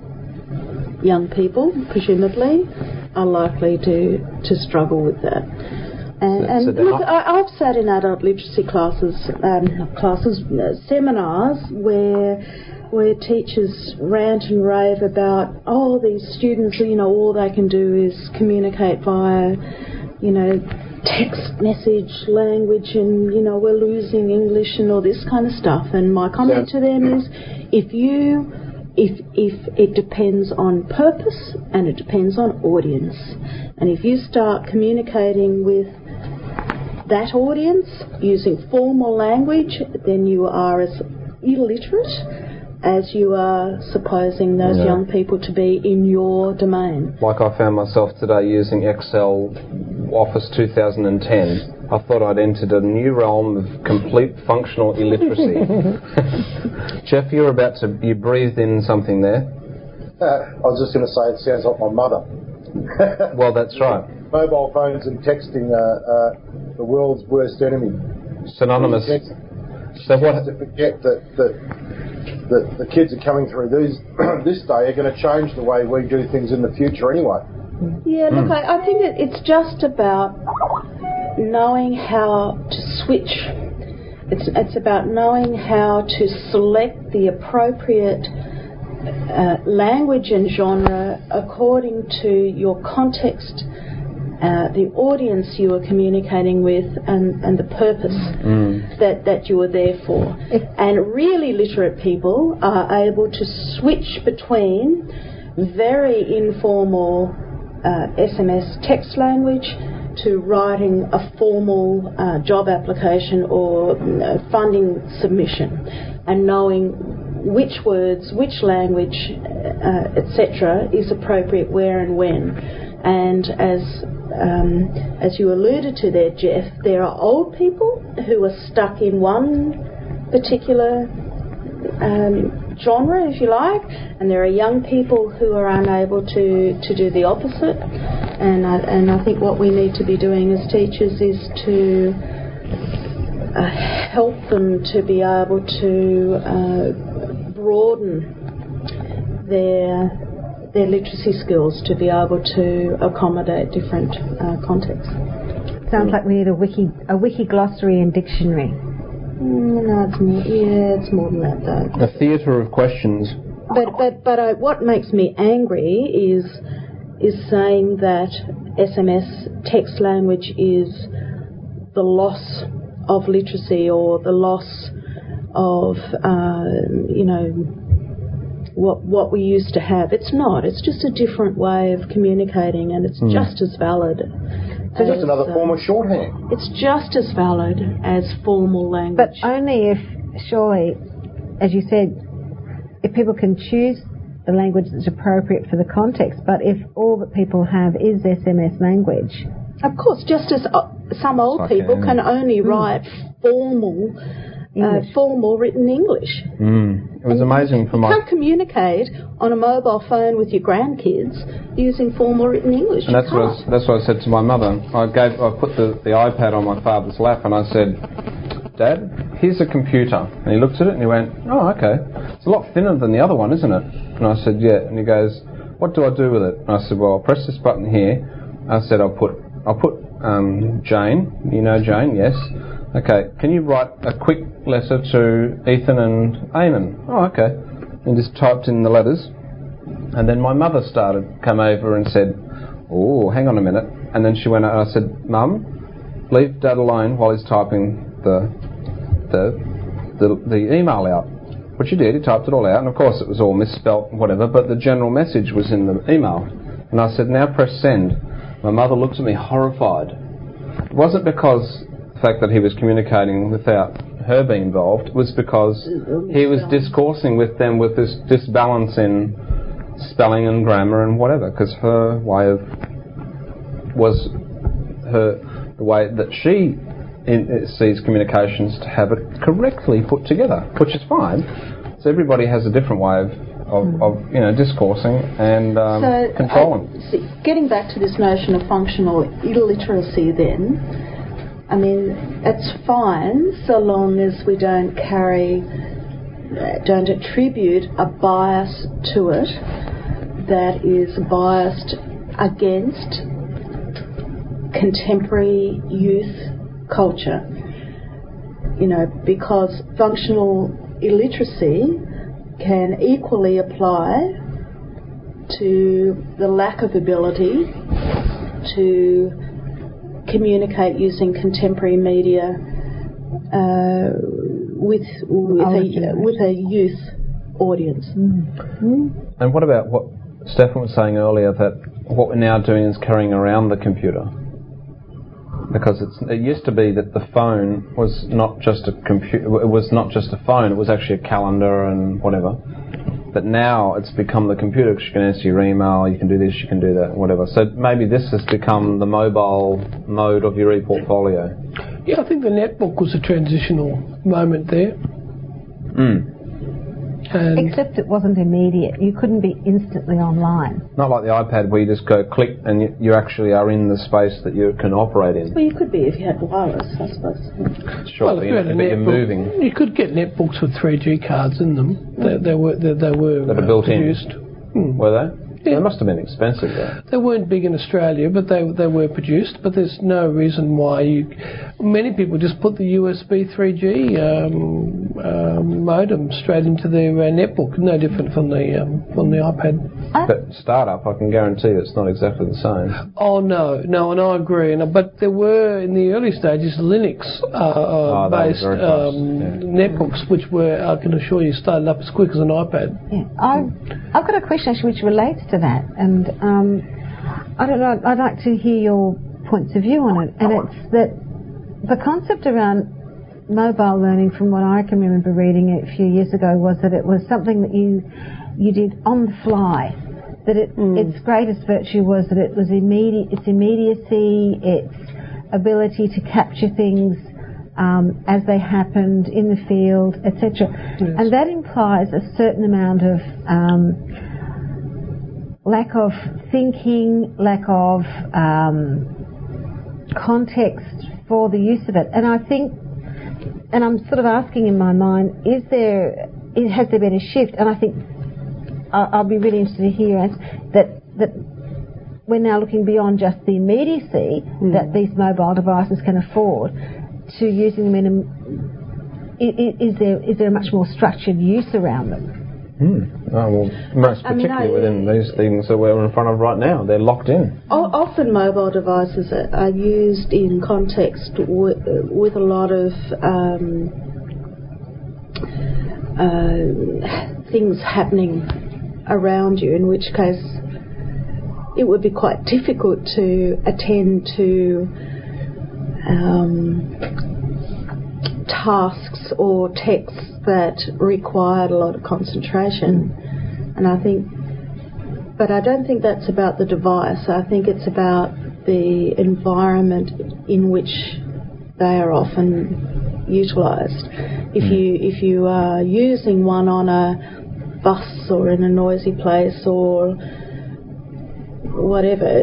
S3: young people, presumably, are likely to, to struggle with that. And, and look, I, I've sat in adult literacy classes, um, not classes, uh, seminars where where teachers rant and rave about, oh, these students, you know, all they can do is communicate via, you know, text message language, and, you know, we're losing English and all this kind of stuff. And my comment yeah. to them is, if you, if if it depends on purpose and it depends on audience, and if you start communicating with that audience using formal language, then you are as illiterate as you are supposing those yeah. young people to be in your domain.
S2: Like I found myself today using Excel Office two thousand ten. I thought I'd entered a new realm of complete functional illiteracy. Jeff, you're about to, you breathed in something there.
S6: Uh, I was just going to say it sounds like my mother.
S2: Well, that's right.
S6: Mobile phones and texting are uh, the world's worst enemy.
S2: Synonymous. So what?
S6: To forget that, that, that the kids are coming through these this day are going to change the way we do things in the future anyway.
S3: Yeah, look, mm. I, I think it, it's just about knowing how to switch. It's it's about knowing how to select the appropriate uh, language and genre according to your context, Uh, the audience you are communicating with, and, and the purpose mm. that, that you are there for. And really literate people are able to switch between very informal uh, S M S text language to writing a formal uh, job application or uh, funding submission, and knowing which words, which language, uh, et cetera is appropriate where and when. And as um, as you alluded to there, Jeff, there are old people who are stuck in one particular um, genre, if you like, and there are young people who are unable to, to do the opposite. And I, and I think what we need to be doing as teachers is to uh, help them to be able to uh, broaden their their literacy skills to be able to accommodate different uh, contexts.
S4: Sounds like we need a wiki, a wiki glossary and dictionary.
S3: Mm, no, it's more. Yeah, it's more than that, though.
S2: A theatre of questions.
S3: But but but uh, what makes me angry is is saying that S M S text language is the loss of literacy or the loss of uh, you know. What what we used to have. It's not. It's just a different way of communicating, and it's mm. just as valid.
S6: It's as, just another uh, form of shorthand.
S3: It's just as valid as formal language.
S4: But only if, surely, as you said, if people can choose the language that's appropriate for the context. But if all that people have is S M S language,
S3: of course, just as uh, some old okay, people yeah. can only mm. write formal. Uh, formal written English.
S2: Mm. It was and amazing for
S3: you
S2: my...
S3: You can't communicate on a mobile phone with your grandkids using formal written English.
S2: And that's what, I was, that's what I said to my mother. I gave, I put the, the iPad on my father's lap and I said, Dad, here's a computer. And he looked at it and he went, oh, okay. It's a lot thinner than the other one, isn't it? And I said, yeah. And he goes, what do I do with it? And I said, well, I'll press this button here. I said, I'll put, I'll put um, Jane. You know Jane, yes. Okay, can you write a quick letter to Ethan and Eamon? Oh, okay. And just typed in the letters. And then my mother started, came over and said, oh, hang on a minute. And then she went out and I said, Mum, leave Dad alone while he's typing the, the, the, the email out. Which he did, he typed it all out. And of course it was all misspelt and whatever, but the general message was in the email. And I said, now press send. My mother looked at me horrified. It wasn't because... the fact that he was communicating without her being involved was because he was discoursing with them with this disbalance in spelling and grammar and whatever, because her way of was her the way that she in, sees communications to have it correctly put together, which is fine. So everybody has a different way of of, of you know discoursing and um,
S3: so,
S2: controlling.
S3: Uh, see, getting back to this notion of functional illiteracy, then. I mean, it's fine so long as we don't carry, don't attribute a bias to it that is biased against contemporary youth culture. You know, because functional illiteracy can equally apply to the lack of ability to communicate using contemporary media uh, with with a, with a youth audience.
S2: Mm. And what about what Stefan was saying earlier, that what we're now doing is carrying around the computer? Because it's, it used to be that the phone was not just a computer. It was not just a phone. It was actually a calendar and whatever. But now it's become the computer, because you can answer your email, you can do this, you can do that, whatever. So maybe this has become the mobile mode of your e-portfolio.
S1: Yeah, I think the netbook was a transitional moment there.
S2: Mm.
S4: And except it wasn't immediate. You couldn't be instantly online.
S2: Not like the iPad where you just go click and you, you actually are in the space that you can operate in.
S3: Well, you could be if you had wireless, I suppose.
S2: Sure,
S1: well,
S2: but,
S1: if
S2: you know, but you're moving.
S1: You could get netbooks with three G cards in them. They, they were they, they were
S2: that
S1: uh,
S2: built
S1: produced.
S2: in. Hmm. Were they? Yeah. They must have been expensive, though.
S1: They weren't big in Australia, but they they were produced. But there's no reason why you. Many people just put the U S B three G um, um, modem straight into their uh, netbook. No different from the um, from the iPad.
S2: But startup, I can guarantee you, it's not exactly the same.
S1: Oh no, no, and I agree. And but there were in the early stages Linux uh, uh,
S2: oh,
S1: based um, yeah. netbooks, which were, I can assure you, started up as quick as an iPad.
S4: Yeah. I've I've got a question actually which relates to that, and um, I don't know. I'd like to hear your points of view on it. And it's that the concept around mobile learning, from what I can remember reading a few years ago, was that it was something that you you did on the fly. That it, mm. its greatest virtue was that it was immediate. Its immediacy, its ability to capture things um, as they happened in the field, et cetera. Yes. And that implies a certain amount of um, lack of thinking, lack of um, context for the use of it. And I think, and I'm sort of asking in my mind, is there, has there been a shift? And I think I'll be really interested to hear that that we're now looking beyond just the immediacy mm. that these mobile devices can afford to using them in a, is there is there a much more structured use around them?
S2: Mm. Oh, well, most particularly I mean, I, within these things that we're in front of right now, they're locked in.
S3: Often mobile devices are, are used in context with, with a lot of um, uh, things happening around you, in which case it would be quite difficult to attend to um, tasks or texts that required a lot of concentration. And I think, but I don't think that's about the device. I think it's about the environment in which they are often utilised. If you if you are using one on a bus or in a noisy place or whatever,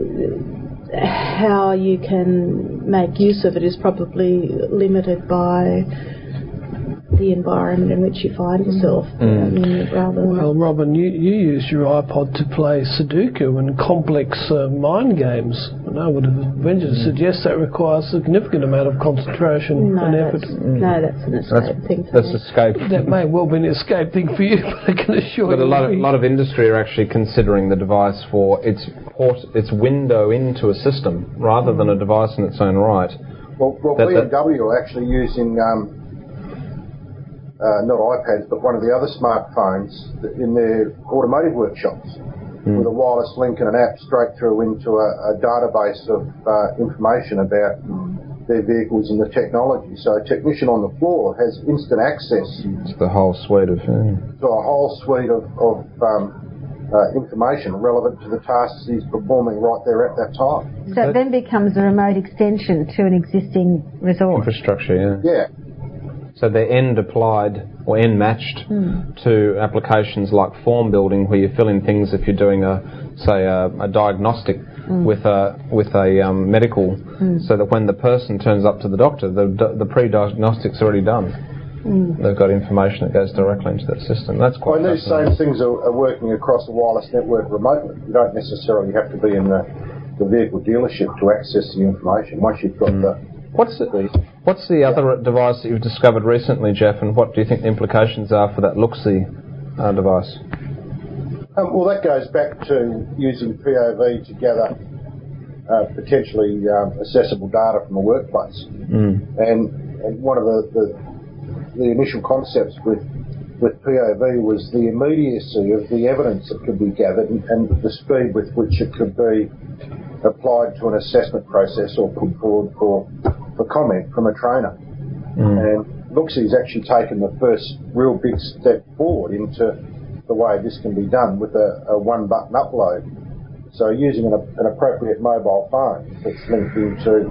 S3: how you can make use of it is probably limited by the environment in which you find yourself.
S2: Mm.
S3: I mean, rather
S1: well, Robin, you, you use your iPod to play Sudoku and complex uh, mind games, and I would have ventured to suggest that requires a significant amount of concentration
S3: no,
S1: and effort.
S3: That's, mm. No, that's an escape
S2: that's,
S3: thing for
S2: That's
S3: me.
S2: escape.
S1: That may well be an escape thing for you, but I can assure
S2: but
S1: you.
S2: But a lot of, lot of industry are actually considering the device for its port, its window into a system, rather mm. than a device in its own right.
S6: Well, well
S2: that,
S6: B M W are actually using um, Uh, not iPads, but one of the other smartphones in their automotive workshops mm. with a wireless link and an app straight through into a, a database of uh, information about their vehicles and the technology. So a technician on the floor has instant access
S2: to the whole suite of yeah.
S6: to a whole suite of, of um, uh, information relevant to the tasks he's performing right there at that time.
S4: So it then becomes a remote extension to an existing resource.
S2: Infrastructure, yeah.
S6: Yeah.
S2: So they're end applied or end matched mm. to applications like form building, where you fill in things if you're doing a, say, a, a diagnostic
S4: Mm.
S2: with a with a um, medical,
S4: mm.
S2: so that when the person turns up to the doctor, the the pre-diagnostic's already done.
S4: Mm.
S2: They've got information that goes directly into that system. That's quite.
S6: Well, these same things are, are working across a wireless network remotely. You don't necessarily have to be in the, the vehicle dealership to access the information. Once you've got mm. the
S2: what's the, the what's the other yeah. device that you've discovered recently, Jeff, and what do you think the implications are for that Looksee uh, device?
S6: Um, well, that goes back to using P O V to gather uh, potentially um, accessible data from a workplace.
S2: Mm.
S6: And, and one of the, the the initial concepts with with P O V was the immediacy of the evidence that could be gathered and, and the speed with which it could be applied to an assessment process or put forward for for comment from a trainer.
S2: Mm.
S6: And Looksee's actually taken the first real big step forward into the way this can be done with a, a one-button upload. So using an, an appropriate mobile phone that's linked into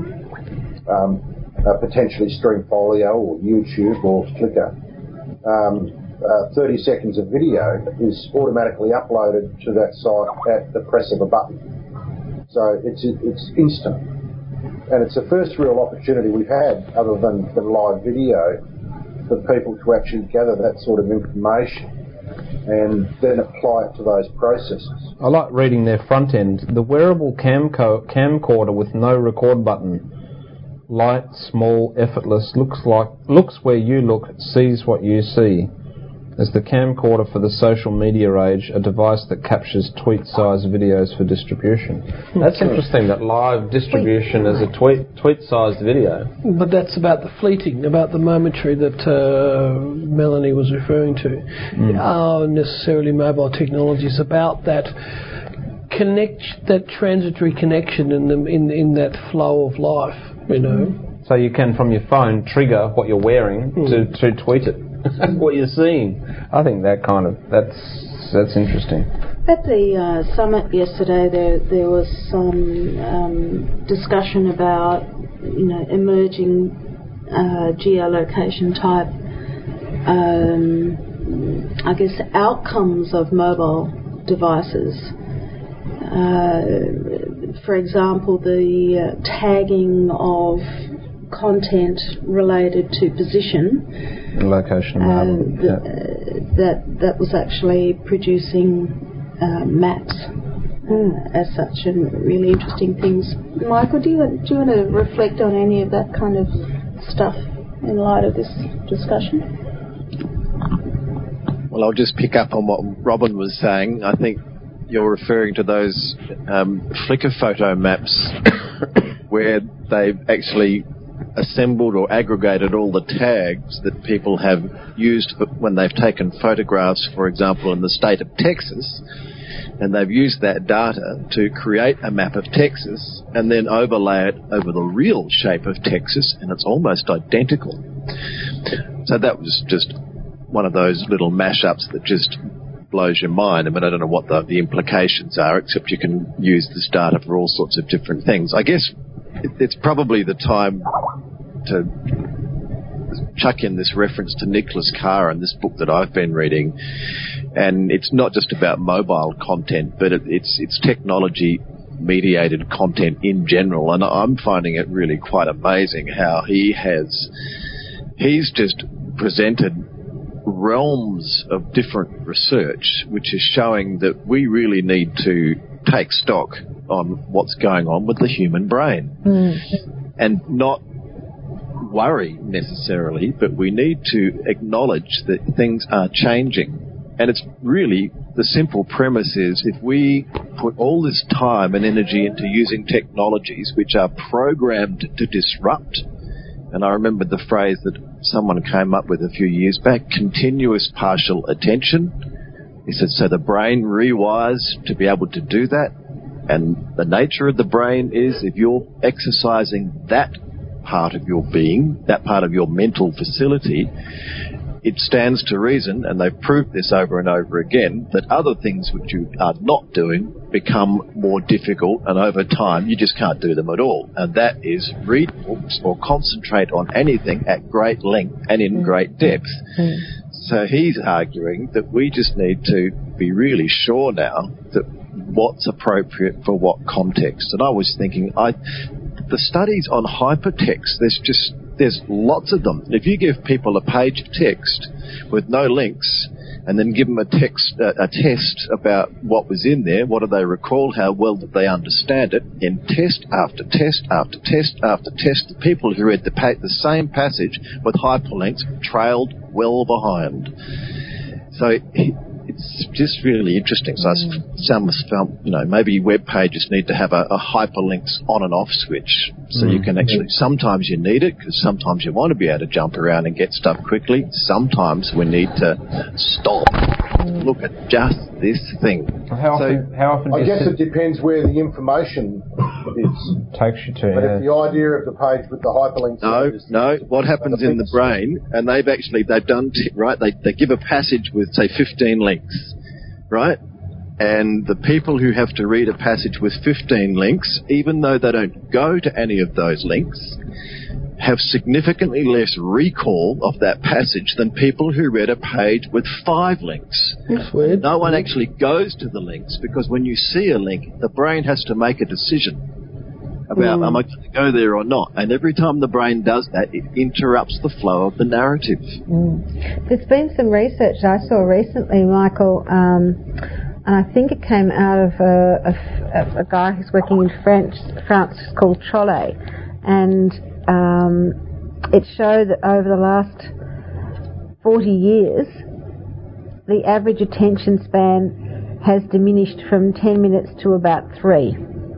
S6: um, a potentially Streamfolio or YouTube or Flickr, um, uh, thirty seconds of video is automatically uploaded to that site at the press of a button. So it's it's instant. And it's the first real opportunity we've had, other than, than live video, for people to actually gather that sort of information and then apply it to those processes.
S2: I like reading their front end. The wearable camco- camcorder with no record button. Light, small, effortless, looks like looks where you look, sees what you see. As the camcorder for the social media age, a device that captures tweet-sized videos for distribution. That's interesting, that live distribution as a tweet tweet-sized video.
S1: But that's about the fleeting, about the momentary that uh, Melanie was referring to. Mm. Are necessarily mobile technologies about that connect, that transitory connection in the in in that flow of life, you know.
S2: Mm. So you can, from your phone, trigger what you're wearing mm. to, to tweet it. What you're seeing. I think that kind of that's that's interesting.
S3: At the uh, summit yesterday, there there was some um, discussion about you know emerging uh, geolocation type, um, I guess, outcomes of mobile devices. Uh, for example, the uh, tagging of content related to position,
S2: location,
S3: um, the,
S2: yeah.
S3: uh, that that was actually producing uh, maps uh, as such, and really interesting things. Michael, do you do you want to reflect on any of that kind of stuff in light of this discussion?
S5: Well, I'll just pick up on what Robin was saying. I think you're referring to those um, Flickr photo maps where they've actually assembled or aggregated all the tags that people have used for when they've taken photographs, for example, in the state of Texas, and they've used that data to create a map of Texas and then overlay it over the real shape of Texas, and it's almost identical. So that was just one of those little mashups that just blows your mind. I mean, I don't know what the, the implications are, except you can use this data for all sorts of different things. I guess it, it's probably the time to chuck in this reference to Nicholas Carr in this book that I've been reading, and it's not just about mobile content, but it, it's it's technology mediated content in general, and I'm finding it really quite amazing how he has he's just presented realms of different research which is showing that we really need to take stock on what's going on with the human brain mm. and not worry necessarily, but we need to acknowledge that things are changing. And it's really, the simple premise is, if we put all this time and energy into using technologies which are programmed to disrupt, and I remember the phrase that someone came up with a few years back, continuous partial attention. He said, so the brain rewires to be able to do that, and the nature of the brain is, if you're exercising that part of your being, that part of your mental facility, it stands to reason, and they've proved this over and over again, that other things which you are not doing become more difficult, and over time you just can't do them at all. And that is read books or concentrate on anything at great length and in mm. great depth. Mm. So he's arguing that we just need to be really sure now that what's appropriate for what context. And I was thinking, I the studies on hypertext, there's just there's lots of them. If you give people a page of text with no links, and then give them a text, uh, a test about what was in there, what do they recall, how well did they understand it, in test after test after test after test, the people who read the, pa- the same passage with hyperlinks trailed well behind. So it, it's just really interesting. So mm. some felt, you know, maybe web pages need to have a, a hyperlinks on and off switch, so mm. you can actually, sometimes you need it because sometimes you want to be able to jump around and get stuff quickly. Sometimes we need to stop, mm. look at just this thing.
S2: How
S5: so,
S2: often? How often?
S6: I guess it depends where the information is.
S2: Takes you to.
S6: But
S2: yeah.
S6: if the idea of the page with the hyperlinks.
S5: No, no. What happens in the brain, and they've actually they've done t- right. They they give a passage with say fifteen links, right? And the people who have to read a passage with fifteen links, even though they don't go to any of those links, have significantly less recall of that passage than people who read a page with five links.
S1: That's weird.
S5: No one actually goes to the links because when you see a link, the brain has to make a decision about mm. am I going to go there or not. And every time the brain does that, it interrupts the flow of the narrative.
S4: Mm. There's been some research I saw recently, Michael, um, and I think it came out of a, a, a guy who's working in French, France called Trollet, and um, it showed that over the last forty years, the average attention span has diminished from ten minutes to about three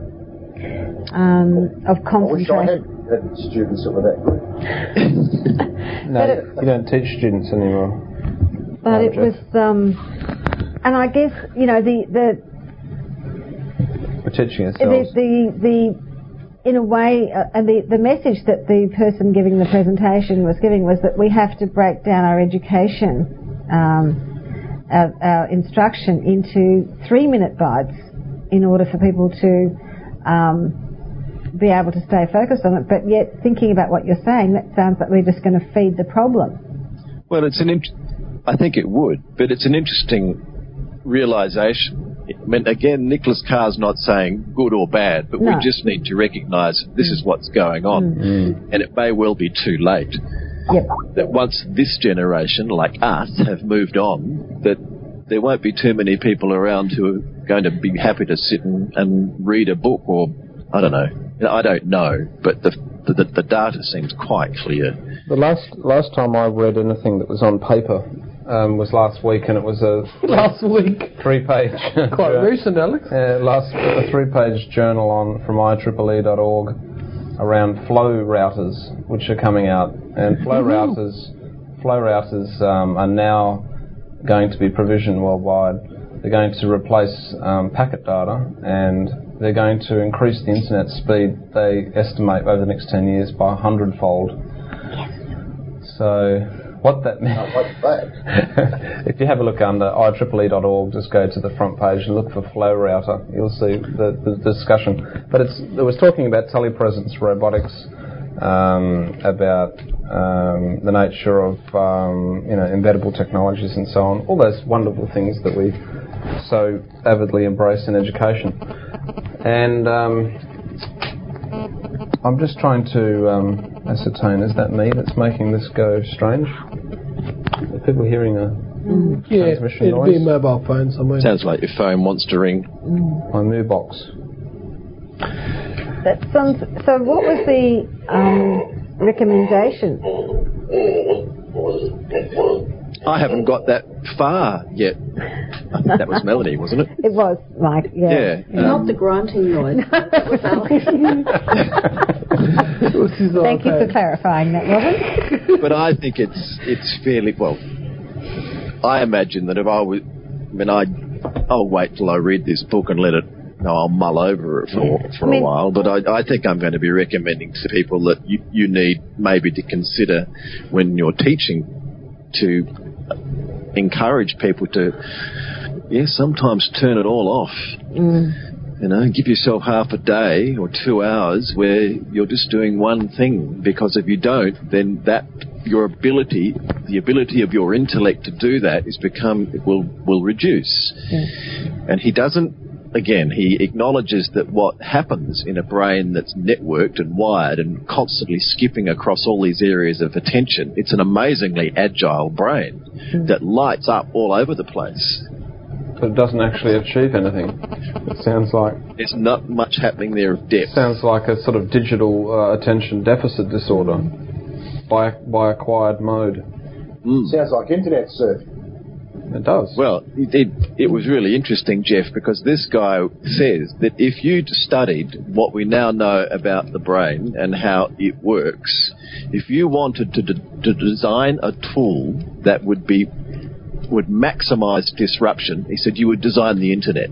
S4: um, of concentration.
S6: I wish I had, had students that were that good.
S2: No, it, you don't teach students anymore.
S4: But no, it Jeff. was, um, and I guess, you know, the the
S2: we're teaching ourselves.
S4: The the, the in a way, uh, and the, the message that the person giving the presentation was giving was that we have to break down our education, um, our, our instruction into three-minute bites in order for people to um, be able to stay focused on it. But yet, thinking about what you're saying, that sounds like we're just going to feed the problem.
S5: Well, it's an. Int- I think it would, but it's an interesting realisation. I mean, again, Nicholas Carr's not saying good or bad, but no. we just need to recognise this is what's going on, mm. and it may well be too late.
S4: Yep.
S5: That once this generation, like us, have moved on, that there won't be too many people around who are going to be happy to sit and, and read a book, or I don't know. I don't know, but the, the the data seems quite clear.
S2: The last last time I read anything that was on paper Um, was last week, and it was a
S1: last week
S2: three-page
S1: quite uh, recent, Alex.
S2: Uh, last a three-page journal on from I triple E dot org around flow routers, which are coming out, and flow mm-hmm. routers flow routers um, are now going to be provisioned worldwide. They're going to replace um, packet data, and they're going to increase the internet speed. They estimate over the next ten years by a hundredfold. So. What that means? If you have a look under I triple E dot org, just go to the front page and look for flow router. You'll see the, the discussion. But it's it was talking about telepresence robotics, um, about um, the nature of um, you know embeddable technologies and so on. All those wonderful things that we so avidly embrace in education. And um, I'm just trying to um, ascertain, is that me that's making this go strange? Are people hearing a mm. transmission
S1: yeah,
S2: noise?
S1: It'd be a mobile phone somewhere.
S5: Sounds like your phone wants to ring.
S4: Mm.
S2: My Moo box.
S4: That sounds, so what was the um, recommendation?
S5: I haven't got that far yet. I think that was Melanie, wasn't it?
S4: It was, Mike, yeah.
S5: Yeah.
S3: yeah. Um, Not the grunting noise. That was Alex.
S4: Thank you for clarifying that, Robin.
S5: But I think it's it's fairly, well, I imagine that if I was, I mean, I, I'll wait till I read this book and let it, you know, I'll mull over it for, for I mean, a while, but I, I think I'm going to be recommending to people that you, you need maybe to consider when you're teaching to encourage people to, yeah, sometimes turn it all off.
S4: Mm.
S5: You know, give yourself half a day or two hours where you're just doing one thing, because if you don't, then that your ability, the ability of your intellect to do that is become will will reduce.
S4: Mm.
S5: And he doesn't. again, he acknowledges that what happens in a brain that's networked and wired and constantly skipping across all these areas of attention, it's an amazingly agile brain mm. that lights up all over the place.
S2: But it doesn't actually achieve anything. It sounds like...
S5: There's not much happening there of depth.
S2: Sounds like a sort of digital uh, attention deficit disorder by, by acquired mode.
S6: Mm. Sounds like internet surf.
S2: It does.
S5: Well, it, it, it was really interesting, Jeff, because this guy says that if you'd studied what we now know about the brain and how it works, if you wanted to, d- to design a tool that would be would maximise disruption, he said you would design the internet.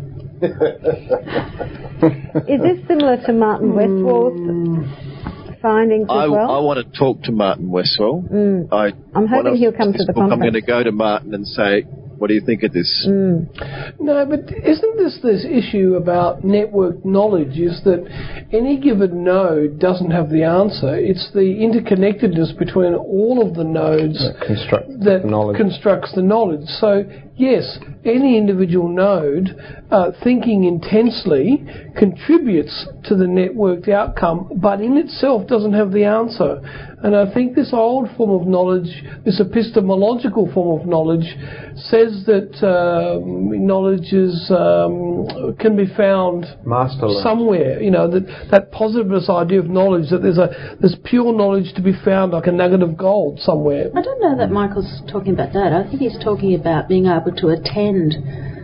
S4: Is this similar to Martin Westwall's findings
S5: I,
S4: as well?
S5: I want to talk to Martin Westwall.
S4: Mm.
S5: I,
S4: I'm hoping he'll come to the
S5: book,
S4: conference.
S5: I'm going to go to Martin and say, what do you think of this?
S4: Mm.
S1: No, but isn't this this issue about network knowledge is that any given node doesn't have the answer. It's the interconnectedness between all of the nodes
S2: that, construct
S1: that
S2: the knowledge.
S1: constructs the knowledge. So, yes, any individual node uh, thinking intensely contributes to the networked outcome, but in itself doesn't have the answer. And I think this old form of knowledge, this epistemological form of knowledge, says that um, knowledge is um, can be found
S2: Masterly.
S1: somewhere. You know, that that positivist idea of knowledge, that there's a there's pure knowledge to be found like a nugget of gold somewhere.
S3: I don't know that Michael's talking about that. I think he's talking about being able to attend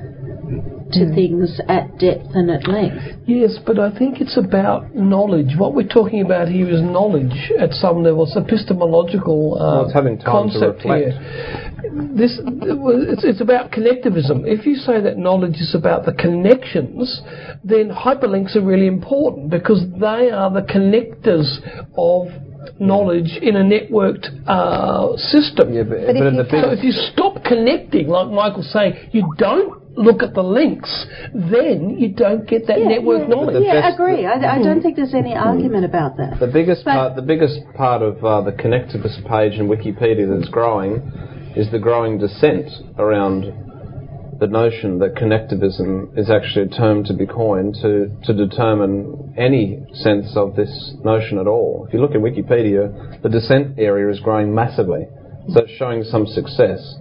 S3: to mm. things at depth and at length.
S1: Yes, but I think it's about knowledge. What we're talking about here is knowledge at some level. It's epistemological uh,
S2: well, it's having time
S1: concept
S2: to reflect.
S1: here. This it's, it's about connectivism. If you say that knowledge is about the connections, then hyperlinks are really important because they are the connectors of knowledge in a networked uh, system.
S2: Yeah, but,
S4: but,
S2: but
S4: if, you
S1: so if you stop connecting, like Michael's saying, you don't look at the links, then you don't get that
S3: yeah,
S1: network
S3: yeah,
S1: knowledge.
S3: Yeah, I agree. I, I don't think there's any argument about that.
S2: The biggest
S3: but
S2: part, the biggest part of uh, the connectivist page in Wikipedia that's growing is the growing dissent around the notion that connectivism is actually a term to be coined to, to determine any sense of this notion at all. If you look at Wikipedia, the dissent area is growing massively, so it's showing some success.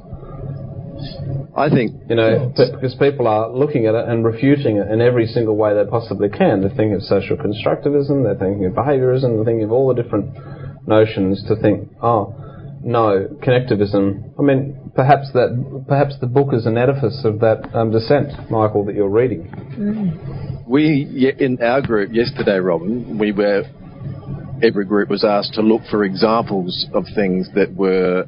S5: I think,
S2: you know, yes. because people are looking at it and refuting it in every single way they possibly can. They're thinking of social constructivism, they're thinking of behaviourism, they're thinking of all the different notions to think, oh, no, connectivism. I mean, perhaps that, perhaps the book is an edifice of that um, dissent, Michael, that you're reading.
S5: Mm. We, in our group yesterday, Robin, we were, every group was asked to look for examples of things that were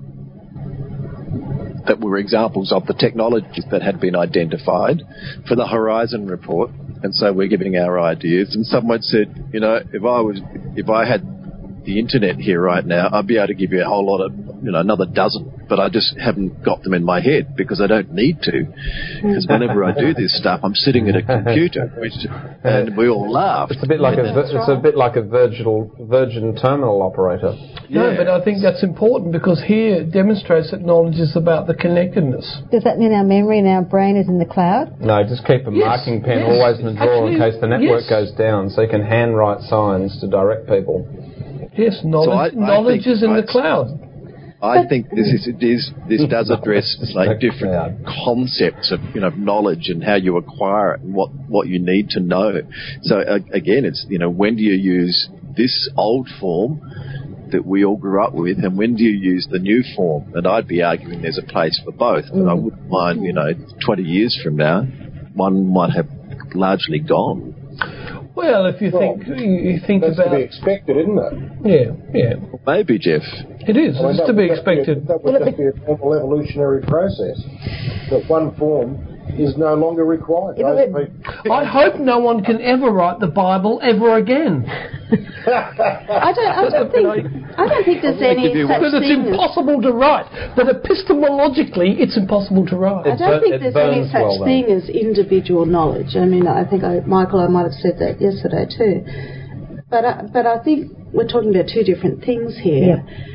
S5: that were examples of the technologies that had been identified for the Horizon report, and so we're giving our ideas. And someone said, you know, if I was, if I had the internet here right now, I'd be able to give you a whole lot of, you know, another dozen, but I just haven't got them in my head because I don't need to. Because whenever I do this stuff, I'm sitting at a computer, which, and we all laugh.
S2: It's a bit like a, it's a bit like a Virgin Virgin terminal operator.
S1: No, yeah. But I think that's important because here it demonstrates that knowledge is about the connectedness.
S4: Does that mean our memory and our brain is in the cloud?
S2: No, just keep a yes, marking pen yes. always in the drawer Actually, in case the network yes. goes down, so you can handwrite signs to direct people.
S1: Yes, knowledge, so I, knowledge I is in the cloud.
S5: I think this is, it is this does address like different concepts of, you know, knowledge and how you acquire it and what, what you need to know. So uh, again, it's, you know, when do you use this old form that we all grew up with, and when do you use the new form? And I'd be arguing there's a place for both, but mm. I wouldn't mind, you know, twenty years from now, one might have largely gone.
S1: Well, if you well, think you think
S6: that's
S1: about,
S6: to be expected, isn't it?
S1: Yeah, yeah.
S5: Maybe, Jeff.
S1: It is.
S6: I mean,
S1: it's to be expected.
S6: Be a, that would well, just be a normal evolutionary process. That one form is no longer required.
S1: I hope no one can ever write the Bible ever again.
S3: I don't. I don't think. I don't think there's any such
S1: because it's
S3: thing
S1: impossible to write. But epistemologically, it's impossible to write.
S3: I don't think there's any such
S2: well,
S3: thing as individual knowledge. I mean, I think I, Michael, I might have said that yesterday too. But I, but I think we're talking about two different things here.
S4: Yeah.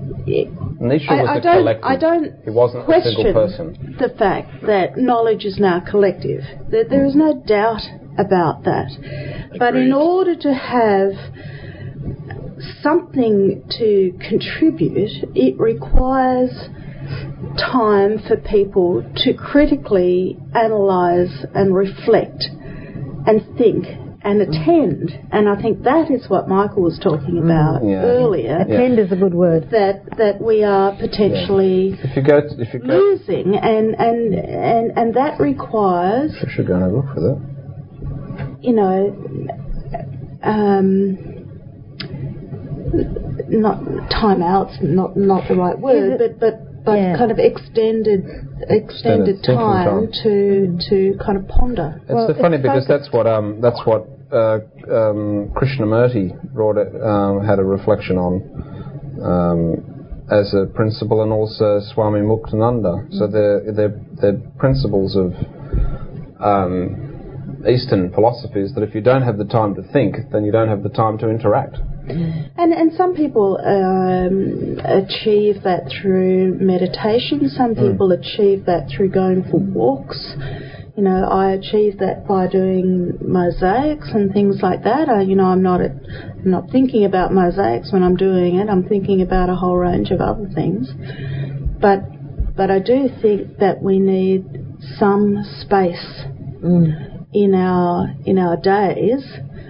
S2: Nietzsche was
S3: I, I
S2: a
S3: don't,
S2: collective.
S3: I don't
S2: he wasn't a single
S3: question
S2: person.
S3: the fact that knowledge is now collective. There, there is no doubt about that. Agreed. But in order to have something to contribute, it requires time for people to critically analyse and reflect and think and attend. And I think that is what Michael was talking about
S2: yeah.
S3: earlier.
S4: Attend
S2: yeah.
S4: is a good word.
S3: That that we are potentially
S2: yeah. if you go, if you go
S3: losing, and, and, and, and that requires...
S2: I should go and have a look for that.
S3: You know, um, not timeouts, not not the right word, but but, but
S4: yeah.
S3: kind of extended extended,
S2: extended
S3: time, time to to kind of ponder.
S2: It's
S4: well,
S2: so funny
S4: it's
S2: because
S4: focused.
S2: that's what um that's what uh, um, Krishnamurti wrote it, um, had a reflection on um, as a principle, and also Swami Muktananda. Mm. So they're they're they're principles of um, Eastern philosophies that if you don't have the time to think, then you don't have the time to interact.
S3: And and some people um, achieve that through meditation. Some people mm. achieve that through going for walks. You know, I achieve that by doing mosaics and things like that. I, you know, I'm not a, I'm not thinking about mosaics when I'm doing it. I'm thinking about a whole range of other things. But but I do think that we need some space. Mm. in our in our days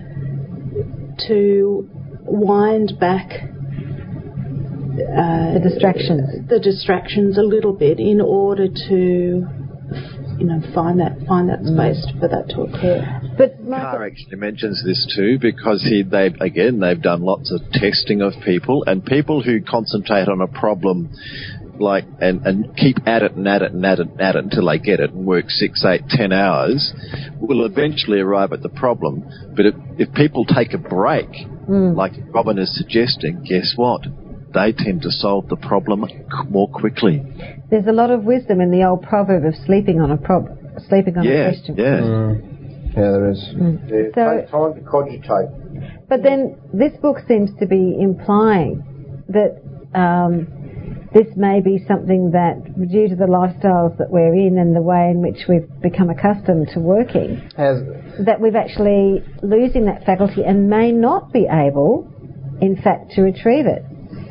S3: to wind back uh,
S4: the distractions
S3: the distractions a little bit in order to you know find that find that space mm. for that to occur.
S4: But
S5: Carr actually mentions this too, because he they again they've done lots of testing of people, and people who concentrate on a problem like and, and keep at it and at it and at it and at it until they get it and work six, eight, ten hours will eventually arrive at the problem. But if, if people take a break, mm. like Robin is suggesting, guess what? They tend to solve the problem more quickly.
S4: There's a lot of wisdom in the old proverb of sleeping on a prob- sleeping on
S5: yeah,
S4: a question.
S5: Yeah,
S2: mm. yeah, there is.
S6: Mm. Yeah,
S4: so,
S6: take time to cogitate.
S4: But then this book seems to be implying that um, this may be something that, due to the lifestyles that we're in and the way in which we've become accustomed to working,
S2: Has,
S4: that we've actually losing that faculty and may not be able, in fact, to retrieve it.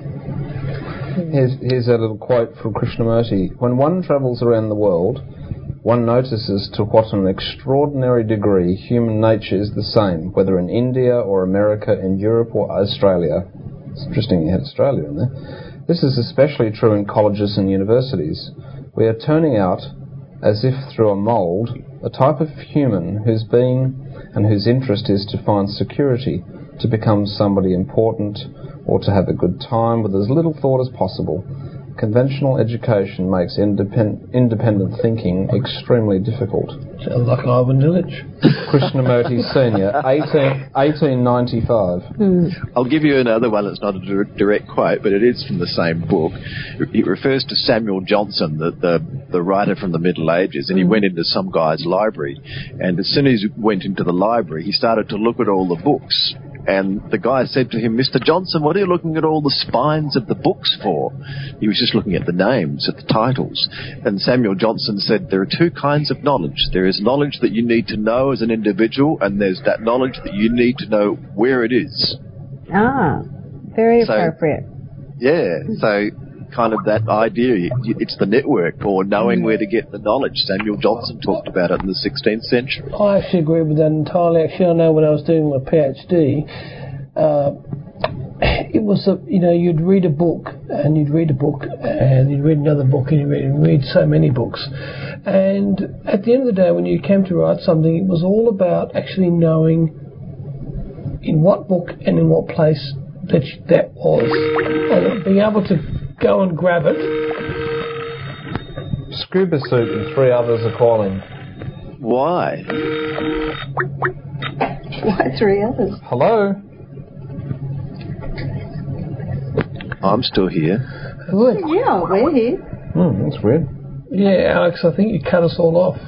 S2: Here's, here's a little quote from Krishnamurti. When one travels around the world, one notices to what an extraordinary degree human nature is the same, whether in India or America, in Europe or Australia. It's interesting you had Australia in there. This is especially true in colleges and universities. We are turning out, as if through a mould, a type of human whose being and whose interest is to find security, to become somebody important, or to have a good time with as little thought as possible. Conventional education makes independ- independent thinking extremely difficult.
S1: Sounds like Ivan Illich.
S2: Krishnamurti Senior, eighteen ninety-five.
S5: Mm. I'll give you another one that's not a direct quote, but it is from the same book. It refers to Samuel Johnson, the, the, the writer from the Middle Ages, and mm. he went into some guy's library. And as soon as he went into the library, he started to look at all the books. And the guy said to him, Mister Johnson, what are you looking at all the spines of the books for? He was just looking at the names, at the titles. And Samuel Johnson said, there are two kinds of knowledge. There is knowledge that you need to know as an individual, and there's that knowledge that you need to know where it is.
S4: Ah, very
S5: so,
S4: appropriate.
S5: Yeah, so kind of that idea, it's the network, or knowing where to get the knowledge. Samuel Johnson talked about it in the sixteenth century.
S1: I actually agree with that entirely. Actually, I know when I was doing my PhD, uh, it was, a, you know, you'd read a book, and you'd read a book, and you'd read another book, and you'd read, and read so many books. And at the end of the day, when you came to write something, it was all about actually knowing in what book and in what place that that was, and being able to go and grab it.
S2: Scuba suit and three others are calling.
S5: Why?
S3: Why three others?
S2: Hello?
S5: I'm still here.
S3: Good. Yeah, we're here.
S2: Hmm, that's weird.
S1: Yeah, Alex, I think you cut us all off.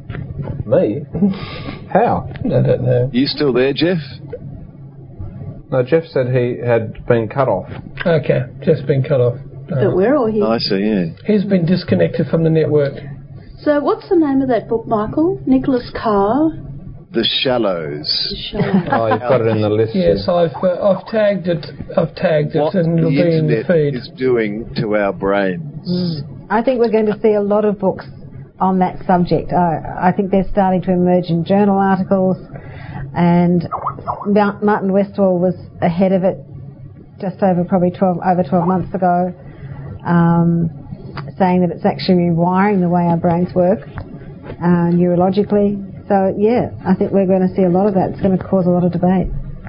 S2: Me? How?
S1: I don't know.
S5: You still there, Jeff?
S2: No, Jeff said he had been cut off.
S1: Okay, just been cut off.
S3: But we're all here.
S5: I see, yeah.
S1: He's been disconnected from the network.
S3: So what's the name of that book, Michael? Nicholas Carr?
S5: The Shallows.
S3: The Shallows.
S2: Oh, you've got it in the list.
S1: Yes, I've uh, I've tagged it. I've tagged
S5: What
S1: it, and
S5: the
S1: it'll be in the
S5: internet
S1: feed.
S5: is doing to our brains.
S4: Mm. I think we're going to see a lot of books on that subject. I, I think they're starting to emerge in journal articles, and Martin Westall was ahead of it just over probably twelve over twelve months ago, um, saying that it's actually rewiring the way our brains work uh, neurologically. So yeah, I think we're going to see a lot of that. It's going to cause a lot of debate.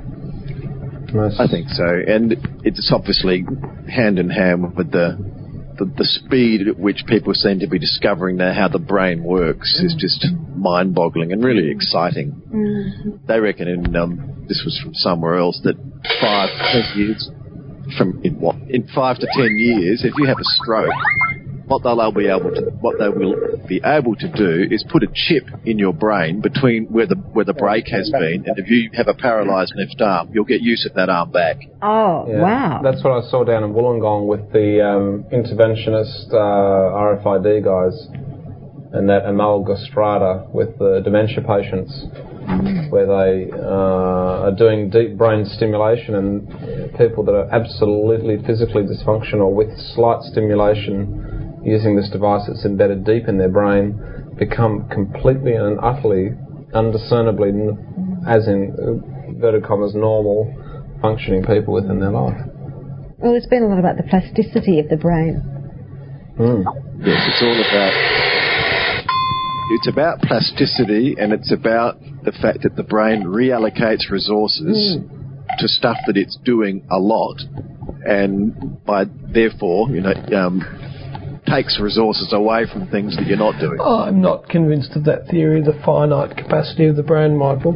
S2: Most
S5: I think so, and it's obviously hand in hand with the the, the speed at which people seem to be discovering now how the brain works is just mind-boggling and really exciting.
S3: Mm.
S5: They reckon, in um, this was from somewhere else, that five to ten years from in what in five to ten years, if you have a stroke, what they'll be able to what they will be able to do is put a chip in your brain between where the where the break has been, and if you have a paralysed left arm, you'll get use of that arm back.
S4: Oh,
S2: Yeah,
S4: wow.
S2: That's what I saw down in Wollongong with the um, interventionist uh, R F I D guys and that amalgastrata with the dementia patients, where they uh, are doing deep brain stimulation, and people that are absolutely physically dysfunctional with slight stimulation using this device that's embedded deep in their brain become completely and utterly undiscernibly, as in inverted commas, normal functioning people within their life.
S4: Well, there's been a lot about the plasticity of the brain.
S2: Mm.
S5: Yes, it's all about it's about plasticity, and it's about the fact that the brain reallocates resources mm. to stuff that it's doing a lot, and by therefore, you know, um, takes resources away from things that you're not doing.
S1: Oh, I'm not convinced of that theory, the finite capacity of the brain, Michael.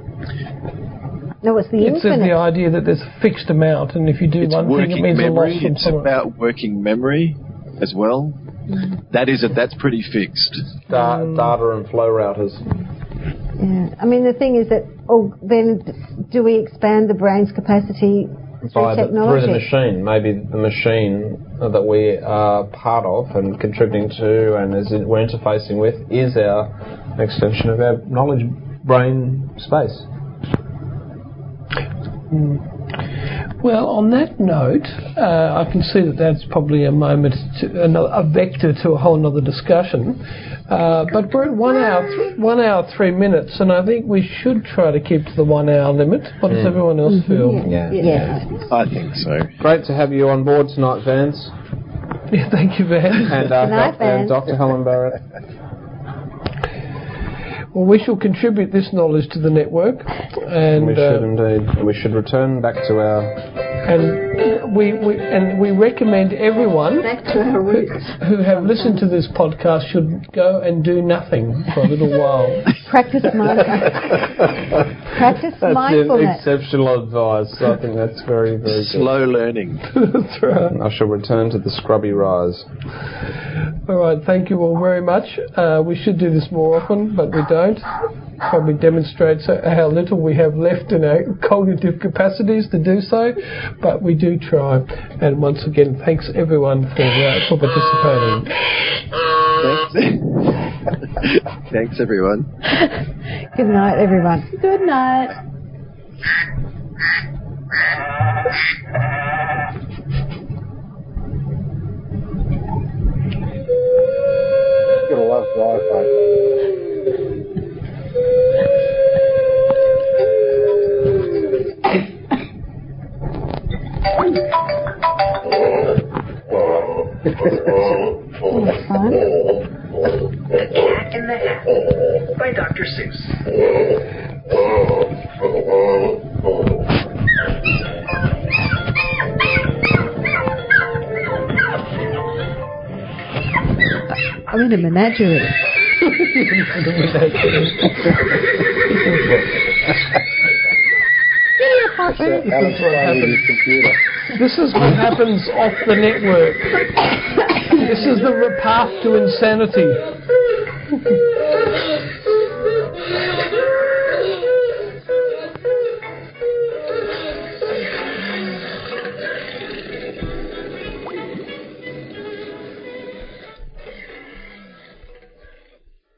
S4: No, it's the
S1: It's
S4: infinite.
S1: the idea that there's a fixed amount, and if you do
S5: It's
S1: one thing, it
S5: working
S1: means
S5: memory.
S1: a loss from
S5: It's
S1: someone.
S5: about working memory as well. Mm. That is a, that's pretty fixed.
S2: Da- data and flow routers.
S4: Yeah. I mean, the thing is that, oh, then do we expand the brain's capacity through
S2: By the,
S4: technology?
S2: through the machine. Maybe the machine that we are part of and contributing to and is it, we're interfacing with is our extension of our knowledge brain space.
S1: Mm. Well, on that note, uh, I can see that that's probably a moment, to, another, a vector to a whole other discussion. Uh, but we're at one hour, th- one hour, three minutes, and I think we should try to keep to the one hour limit. What does mm. everyone else
S4: mm-hmm.
S1: feel?
S2: Yeah.
S4: Yeah.
S5: yeah, I think so.
S2: Great to have you on board tonight, Vance.
S1: Yeah, thank you, Vance.
S2: And, uh,
S4: Good night,
S2: Doctor and Doctor Helen Barrett.
S1: Well, we shall contribute this knowledge to the network, and
S2: we
S1: uh,
S2: should indeed. And we should return back to our.
S1: And we, we and we recommend everyone
S3: Back to our roots.
S1: who, who have listened to this podcast should go and do nothing for a little while.
S4: Practice mindfulness. Practice
S2: That's
S4: mindfulness.
S2: exceptional advice. I think that's very, very good.
S5: Slow learning.
S1: That's right.
S2: I shall return to the scrubby rise.
S1: All right, thank you all very much. Uh, we should do this more often, but we don't. Probably demonstrates how little we have left in our cognitive capacities to do so, but we do try. And once again, thanks everyone for uh, for participating.
S5: Thanks. Thanks, everyone.
S4: Good night, everyone.
S3: Good night.
S6: You're gonna love drive, mate.
S7: Cat in the Hat by Doctor Seuss.
S4: I'm in a menagerie.
S1: This is what happens off the network. This is the path to insanity.